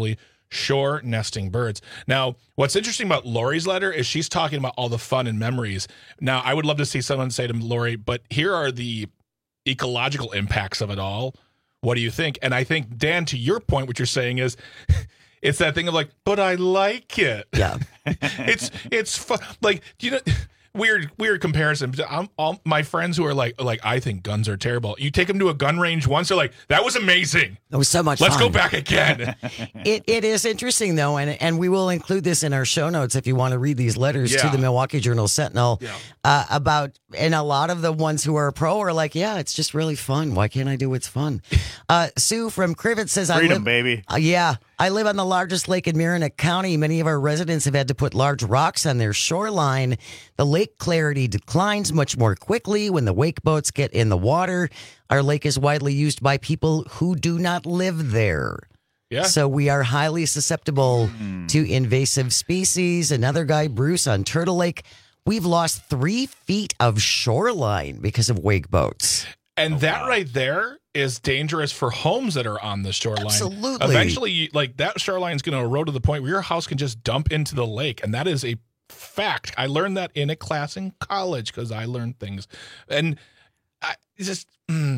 shore nesting birds. Now, what's interesting about Lori's letter is she's talking about all the fun and memories. Now, I would love to see someone say to Lori, but here are the ecological impacts of it all. What do you think? And I think, Dan, to your point, what you're saying is it's that thing of like, but I like it. Yeah. it's it's fun. Like, you know, weird weird comparison. I'm, all my friends who are like, like I think guns are terrible. You take them to a gun range once, they're like, that was amazing. It was so much Let's fun. go back again. It It is interesting, though, and, and we will include this in our show notes if you want to read these letters Yeah. to the Milwaukee Journal Sentinel Yeah. uh, about, and a lot of the ones who are pro are like, yeah, it's just really fun. Why can't I do what's fun? Uh, Sue from Crivet says, I Freedom, live, baby. Uh, yeah, I live on the largest lake in Merrimack County. Many of our residents have had to put large rocks on their shoreline. The lake clarity declines much more quickly when the wake boats get in the water. Our lake is widely used by people who do not live there. Yeah. So we are highly susceptible to invasive species. Another guy, Bruce, on Turtle Lake, we've lost three feet of shoreline because of wake boats. And that right there is dangerous for homes that are on the shoreline. Absolutely. Eventually, you- like that shoreline is going to erode to the point where your house can just dump into the lake. And that is a fact. I learned that in a class in college because I learned things. And I it's just, mm,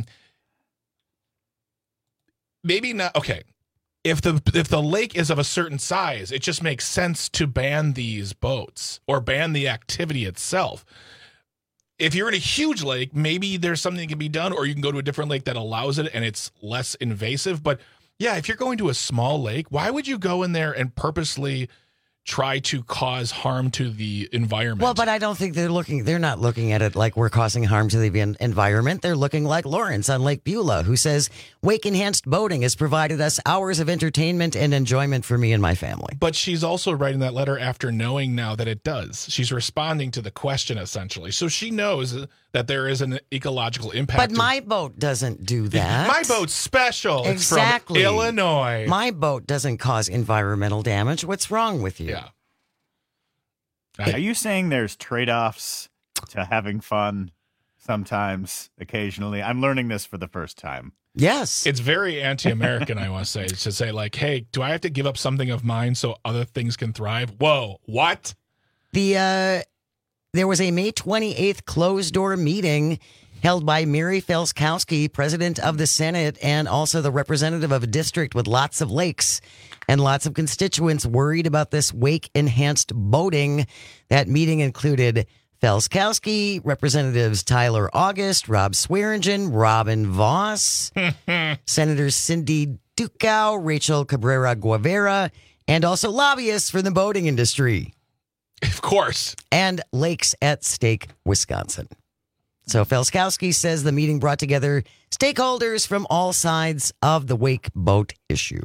maybe not. Okay. If the if the lake is of a certain size, it just makes sense to ban these boats or ban the activity itself. If you're in a huge lake, maybe there's something that can be done, or you can go to a different lake that allows it and it's less invasive. But yeah, if you're going to a small lake, why would you go in there and purposely try to cause harm to the environment? Well, but I don't think they're looking, they're not looking at it like we're causing harm to the en- environment. They're looking like Lawrence on Lake Beulah, who says, wake enhanced boating has provided us hours of entertainment and enjoyment for me and my family. But she's also writing that letter after knowing now that it does. She's responding to the question, essentially. So she knows that there is an ecological impact. But my boat doesn't do that. My boat's special. Exactly. It's from Illinois. My boat doesn't cause environmental damage. What's wrong with you? Yeah. Are you saying there's trade-offs to having fun sometimes, occasionally? I'm learning this for the first time. Yes. It's very anti-American, I want to say. It's to say, like, hey, do I have to give up something of mine so other things can thrive? Whoa, what? The uh, there was a May twenty-eighth closed-door meeting held by Mary Felskowski, president of the Senate, and also the representative of a district with lots of lakes and lots of constituents worried about this wake-enhanced boating. That meeting included Felskowski, Representatives Tyler August, Rob Swearingen, Robin Voss, Senators Cindy Dukow, Rachel Cabrera Guevara, and also lobbyists for the boating industry. Of course. And Lakes at Stake, Wisconsin. So Felskowski says the meeting brought together stakeholders from all sides of the wake boat issue.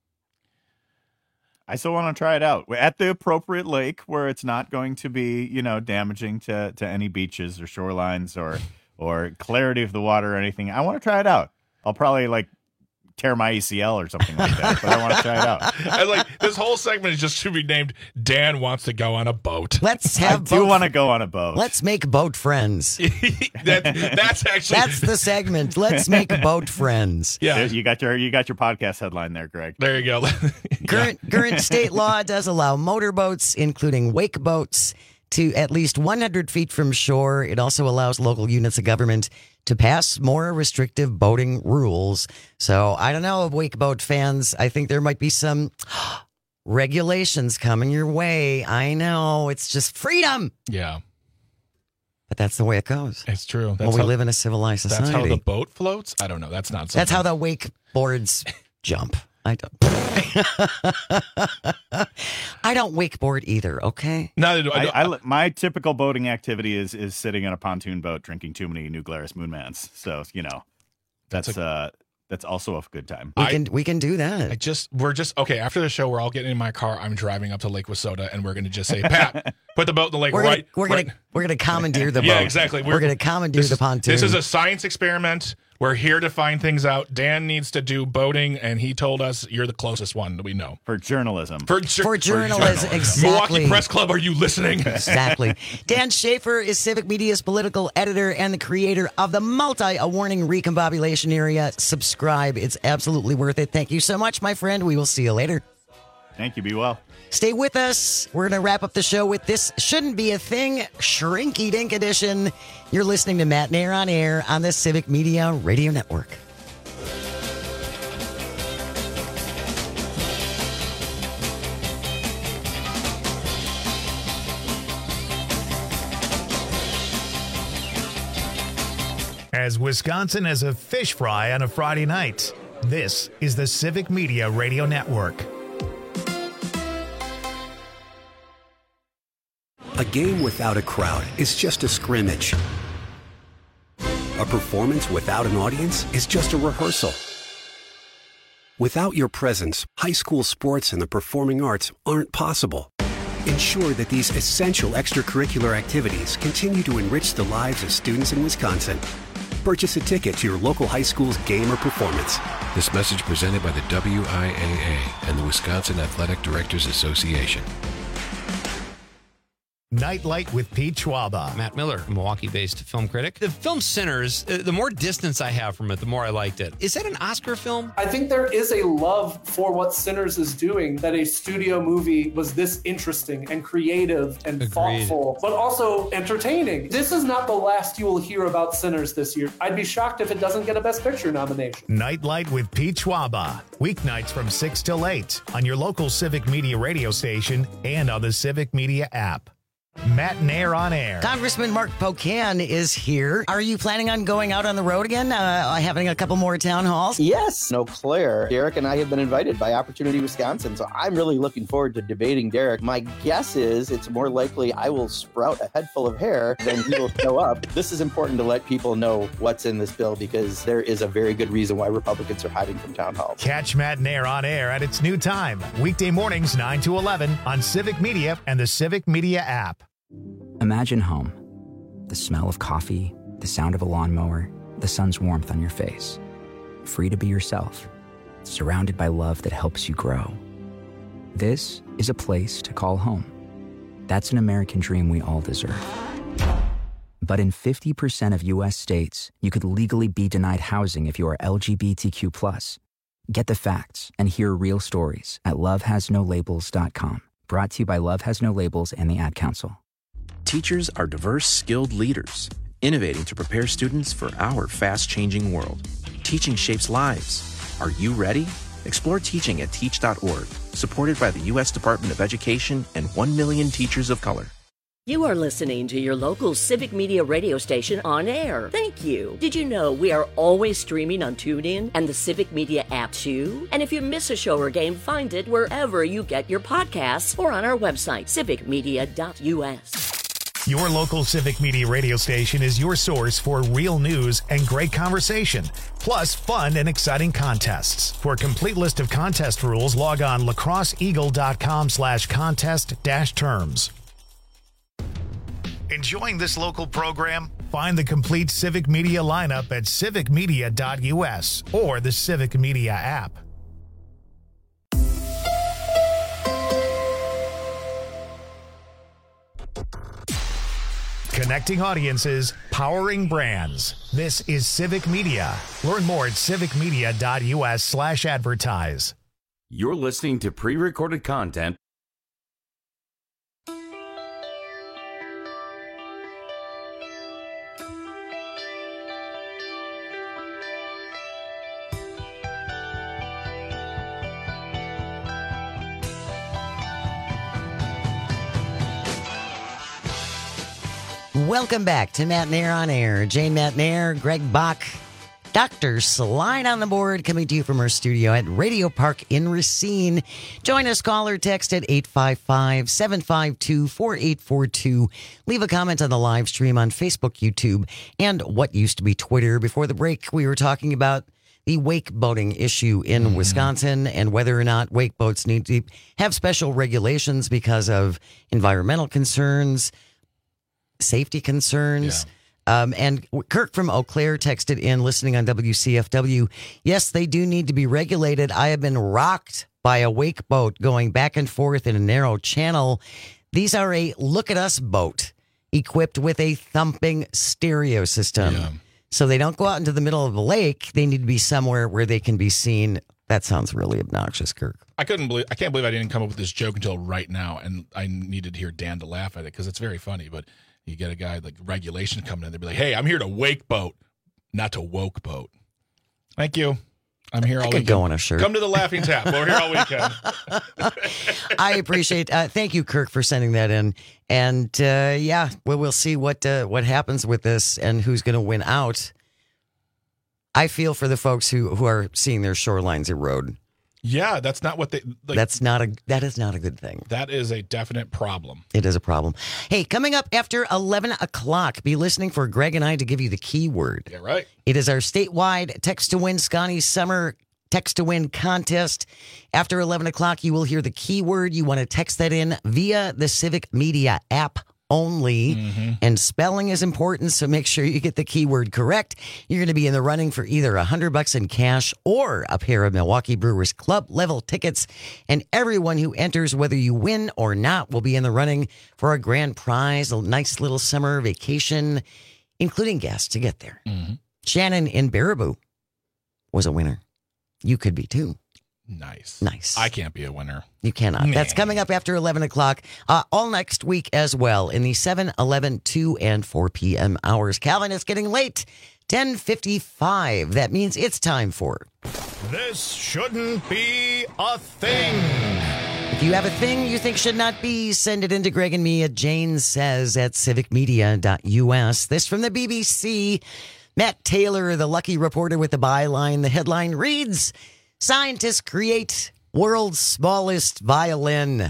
I still want to try it out at the appropriate lake where it's not going to be, you know, damaging to, to any beaches or shorelines or or clarity of the water or anything. I want to try it out. I'll probably like tear my A C L or something like that, but I want to try it out. I like this whole segment is just should be named Dan Wants to Go on a Boat. Let's have I do boat- want to go on a boat. Let's make boat friends. that, that's actually That's the segment. Let's make boat friends. Yeah. There, you got your you got your podcast headline there, Greg. There you go. Current current state law does allow motorboats, including wake boats, to at least one hundred feet from shore. It also allows local units of government to pass more restrictive boating rules. So I don't know, wake boat fans. I think there might be some regulations coming your way. I know, it's just freedom. Yeah. But that's the way it goes. It's true. That's Well, we how- live in a civilized society. That's how the boat floats? I don't know. That's not something. That's how the wakeboards jump. I don't. I don't wakeboard either. Okay. Neither do I. I, I, my typical boating activity is is sitting on a pontoon boat drinking too many New Glarus Moonmans. So you know, that's, That's a- uh that's also a good time. We I- can we can do that. I just we're just okay. After the show, we're all getting in my car. I'm driving up to Lake Wissota, and we're going to just say, "Pat, put the boat in the lake we're right." gonna, we're right. gonna we're gonna commandeer the boat. Yeah, exactly. We're, gonna commandeer this the is- pontoon. This is a science experiment. We're here to find things out. Dan needs to do boating, and he told us you're the closest one that we know For journalism. for, jur- For journalism, exactly. Milwaukee Press Club, are you listening? Exactly. Dan Schaefer is Civic Media's political editor and the creator of the multi-awarding Recombobulation Area. Subscribe. It's absolutely worth it. Thank you so much, my friend. We will see you later. Thank you. Be well. Stay with us. We're going to wrap up the show with This Shouldn't Be a Thing, Shrinky Dink Edition. You're listening to Matt Nair on Air on the Civic Media Radio Network. As Wisconsin has a fish fry on a Friday night, this is the Civic Media Radio Network. A game without a crowd is just a scrimmage. A performance without an audience is just a rehearsal. Without your presence, high school sports and the performing arts aren't possible. Ensure that these essential extracurricular activities continue to enrich the lives of students in Wisconsin. Purchase a ticket to your local high school's game or performance. This message presented by the W I A A and the Wisconsin Athletic Directors Association. Nightlight with Pete Schwaba. Matt Miller, Milwaukee-based film critic. The film Sinners, uh, the more distance I have from it, the more I liked it. Is that an Oscar film? I think there is a love for what Sinners is doing, that a studio movie was this interesting and creative and Agreed. thoughtful, but also entertaining. This is not the last you will hear about Sinners this year. I'd be shocked if it doesn't get a Best Picture nomination. Nightlight with Pete Schwaba. Weeknights from six till eight on your local Civic Media radio station and on the Civic Media app. Matt Nair on Air. Congressman Mark Pocan is here. Are you planning on going out on the road again, uh, having a couple more town halls? Yes, Eau Claire. Derek and I have been invited by Opportunity Wisconsin, so I'm really looking forward to debating Derek. My guess is it's more likely I will sprout a head full of hair than he will show up. This is important to let people know what's in this bill because there is a very good reason why Republicans are hiding from town halls. Catch Matt Nair on Air at its new time, weekday mornings nine to eleven on Civic Media and the Civic Media app. Imagine home. The smell of coffee, the sound of a lawnmower, the sun's warmth on your face. Free to be yourself, surrounded by love that helps you grow. This is a place to call home. That's an American dream we all deserve. But in fifty percent of U S states, you could legally be denied housing if you are L G B T Q plus. Get the facts and hear real stories at love has no labels dot com. Brought to you by Love Has No Labels and the Ad Council. Teachers are diverse, skilled leaders, innovating to prepare students for our fast-changing world. Teaching shapes lives. Are you ready? Explore teaching at teach dot org, supported by the U S Department of Education and one million teachers of color. You are listening to your local Civic Media radio station on air. Thank you. Did you know we are always streaming on TuneIn and the Civic Media app too? And if you miss a show or game, find it wherever you get your podcasts or on our website, civic media dot U S. Your local Civic Media radio station is your source for real news and great conversation, plus fun and exciting contests. For a complete list of contest rules, log on lacrosse eagle dot com slash contest dash terms. Enjoying this local program? Find the complete Civic Media lineup at civic media dot U S or the Civic Media app. Connecting audiences, powering brands. This is Civic Media. Learn more at civic media dot U S slash advertise. You're listening to pre-recorded content. Welcome back to Matt Nair on Air. Jane Matt Nair, Greg Bach, Doctor Slide on the board, coming to you from our studio at Radio Park in Racine. Join us, call or text at eight five five, seven five two, four eight four two. Leave a comment on the live stream on Facebook, YouTube, and what used to be Twitter. Before the break, we were talking about the wake boating issue in mm. Wisconsin and whether or not wake boats need to have special regulations because of environmental concerns, safety concerns. Yeah. Um, and Kirk from Eau Claire texted in, listening on W C F W. Yes, they do need to be regulated. I have been rocked by a wake boat going back and forth in a narrow channel. These are a look at us boat equipped with a thumping stereo system. Yeah. So they don't go out into the middle of the lake. They need to be somewhere where they can be seen. That sounds really obnoxious, Kirk. I couldn't believe, I can't believe I didn't come up with this joke until right now, and I needed to hear Dan to laugh at it because it's very funny. But you get a guy like regulation coming in, they'd be like, "Hey, I'm here to wake boat, not to woke boat." Thank you. I'm here all I could weekend. go on a shirt. Come to the Laughing Tap. We're here all weekend. I appreciate. Uh, thank you, Kirk, for sending that in. And uh, yeah, well, we'll see what uh, what happens with this and who's going to win out. I feel for the folks who, who are seeing their shorelines erode. Yeah, that's not what they. Like, That's not a. That is not a good thing. that is a definite problem. It is a problem. Hey, coming up after eleven o'clock, be listening for Greg and I to give you the keyword. Yeah, right. It is our statewide Text to Win Scotty Summer Text to Win contest. After eleven o'clock, you will hear the keyword. You want to text that in via the Civic Media app only. Mm-hmm. And spelling is important, so make sure you get the keyword correct. You're going to be in the running for either a hundred bucks in cash or a pair of Milwaukee Brewers Club level tickets. And everyone who enters, whether you win or not, will be in the running for a grand prize, a nice little summer vacation, including gas to get there. Mm-hmm. Shannon in Baraboo was a winner. You could be too. Nice. Nice. I can't be a winner. You cannot. Nah. That's coming up after eleven o'clock, uh, all next week as well in the seven, eleven, two, and four p.m. hours. Calvin, it's getting late. ten fifty-five. That means it's time for... This shouldn't be a thing. If you have a thing you think should not be, send it in to Greg and me at Jane Says at civic media dot u s. This from the B B C. Matt Taylor, the lucky reporter with the byline. The headline reads... Scientists create world's smallest violin.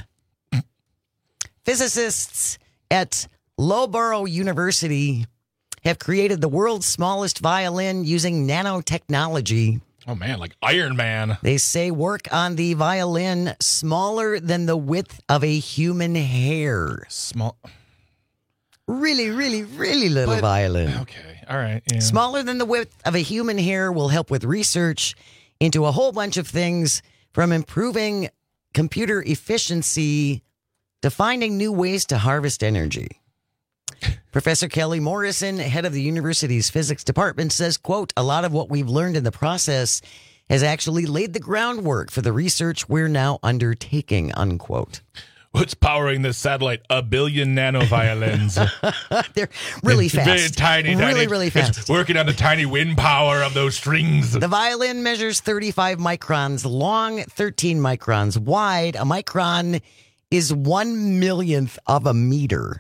Physicists at Loughborough University have created the world's smallest violin using nanotechnology. Oh, man, like Iron Man. They say work on the violin smaller than the width of a human hair. Small. Really, really, really little But- violin. Okay, all right. Yeah. Smaller than the width of a human hair will help with research into a whole bunch of things, from improving computer efficiency to finding new ways to harvest energy. Professor Kelly Morrison, head of the university's physics department, says, quote, a lot of what we've learned in the process has actually laid the groundwork for the research we're now undertaking, unquote. What's powering this satellite? A billion nanoviolins. They're really It's fast. Very tiny, Really, tiny. really It's fast. working on the tiny wind power of those strings. The violin measures thirty-five microns long, thirteen microns wide. A micron is one millionth of a meter.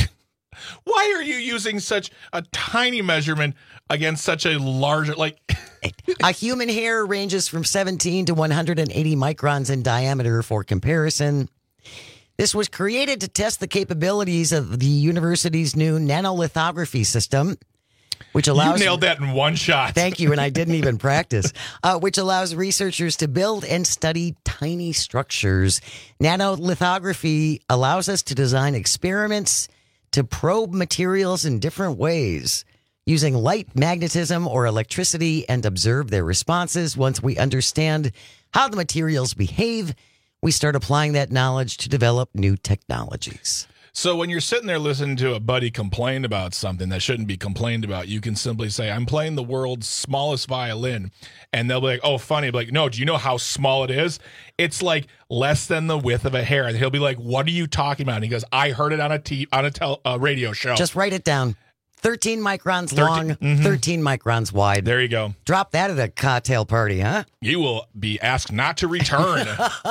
Why are you using such a tiny measurement against such a large, like... A human hair ranges from seventeen to one hundred eighty microns in diameter for comparison. This was created to test the capabilities of the university's new nanolithography system, which allows... You nailed that in one shot. Thank you, and I didn't even practice. Uh, which allows researchers to build and study tiny structures. Nanolithography allows us to design experiments to probe materials in different ways, using light, magnetism, or electricity, and observe their responses. Once we understand how the materials behave, we start applying that knowledge to develop new technologies. So when you're sitting there listening to a buddy complain about something that shouldn't be complained about, you can simply say, I'm playing the world's smallest violin. And they'll be like, oh, funny. Be like, no, do you know how small it is? It's like less than the width of a hair. And he'll be like, what are you talking about? And he goes, I heard it on a t- on a tel- uh, radio show. Just write it down. thirteen microns thirteen long, mm-hmm. thirteen microns wide. There you go. Drop that at a cocktail party, huh? You will be asked not to return.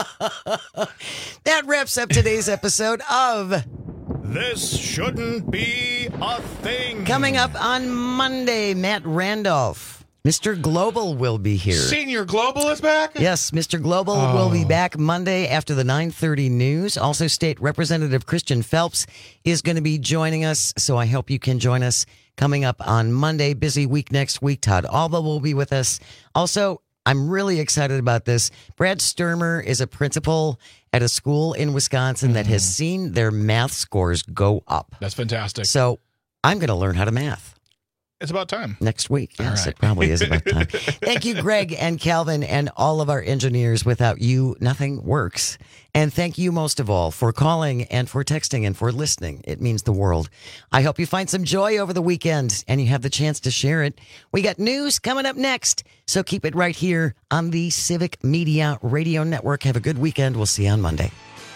That wraps up today's episode of This Shouldn't Be a Thing. Coming up on Monday, Matt Randolph. Mister Global will be here. Senior Global is back? Yes, Mister Global Oh. will be back Monday after the nine thirty news. Also, State Representative Christian Phelps is going to be joining us, so I hope you can join us coming up on Monday. Busy week next week. Todd Alba will be with us. Also, I'm really excited about this. Brad Sturmer is a principal at a school in Wisconsin that has seen their math scores go up. That's fantastic. So I'm going to learn how to math. It's about time. Next week. Yes, right. it probably is about time. Thank you, Greg and Calvin and all of our engineers. Without you, nothing works. And thank you most of all for calling and for texting and for listening. It means the world. I hope you find some joy over the weekend and you have the chance to share it. We got news coming up next, so keep it right here on the Civic Media Radio Network. Have a good weekend. We'll see you on Monday.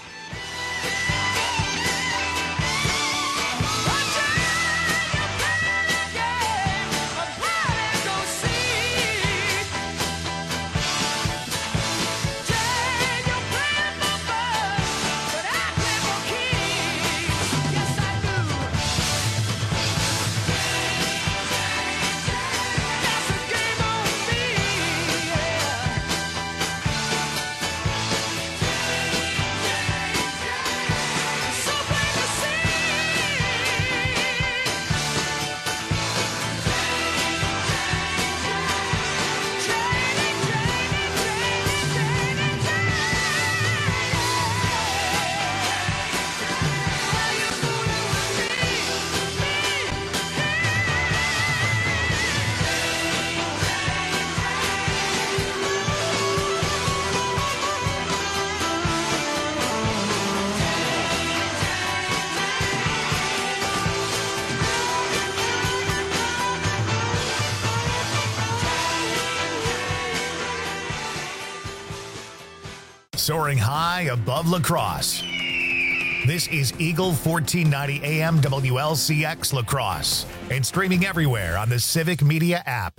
Soaring high above La Crosse. This is Eagle fourteen ninety A M W L C X La Crosse and streaming everywhere on the Civic Media app.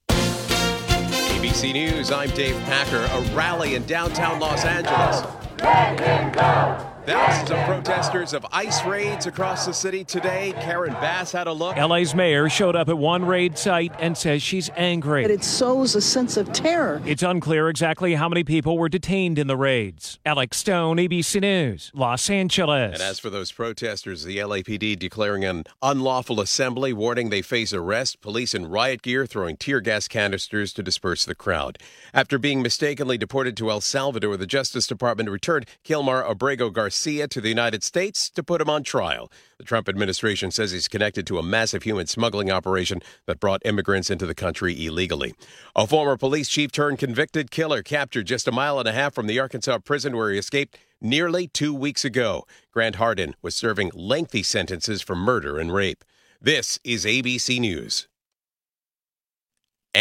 A B C News, I'm Dave Packer. A rally in downtown Los Angeles. Let him go! Thousands of protesters of ICE raids across the city today. Karen Bass had a look. L A's mayor showed up at one raid site and says she's angry. It sows a sense of terror. It's unclear exactly how many people were detained in the raids. Alex Stone, A B C News, Los Angeles. And as for those protesters, the L A P D declaring an unlawful assembly, warning they face arrest. Police in riot gear throwing tear gas canisters to disperse the crowd. After being mistakenly deported to El Salvador, the Justice Department returned Kilmar Abrego Garcia to the United States to put him on trial. The Trump administration says he's connected to a massive human smuggling operation that brought immigrants into the country illegally. A former police chief turned convicted killer captured just a mile and a half from the Arkansas prison where he escaped nearly two weeks ago. Grant Hardin was serving lengthy sentences for murder and rape. This is A B C News.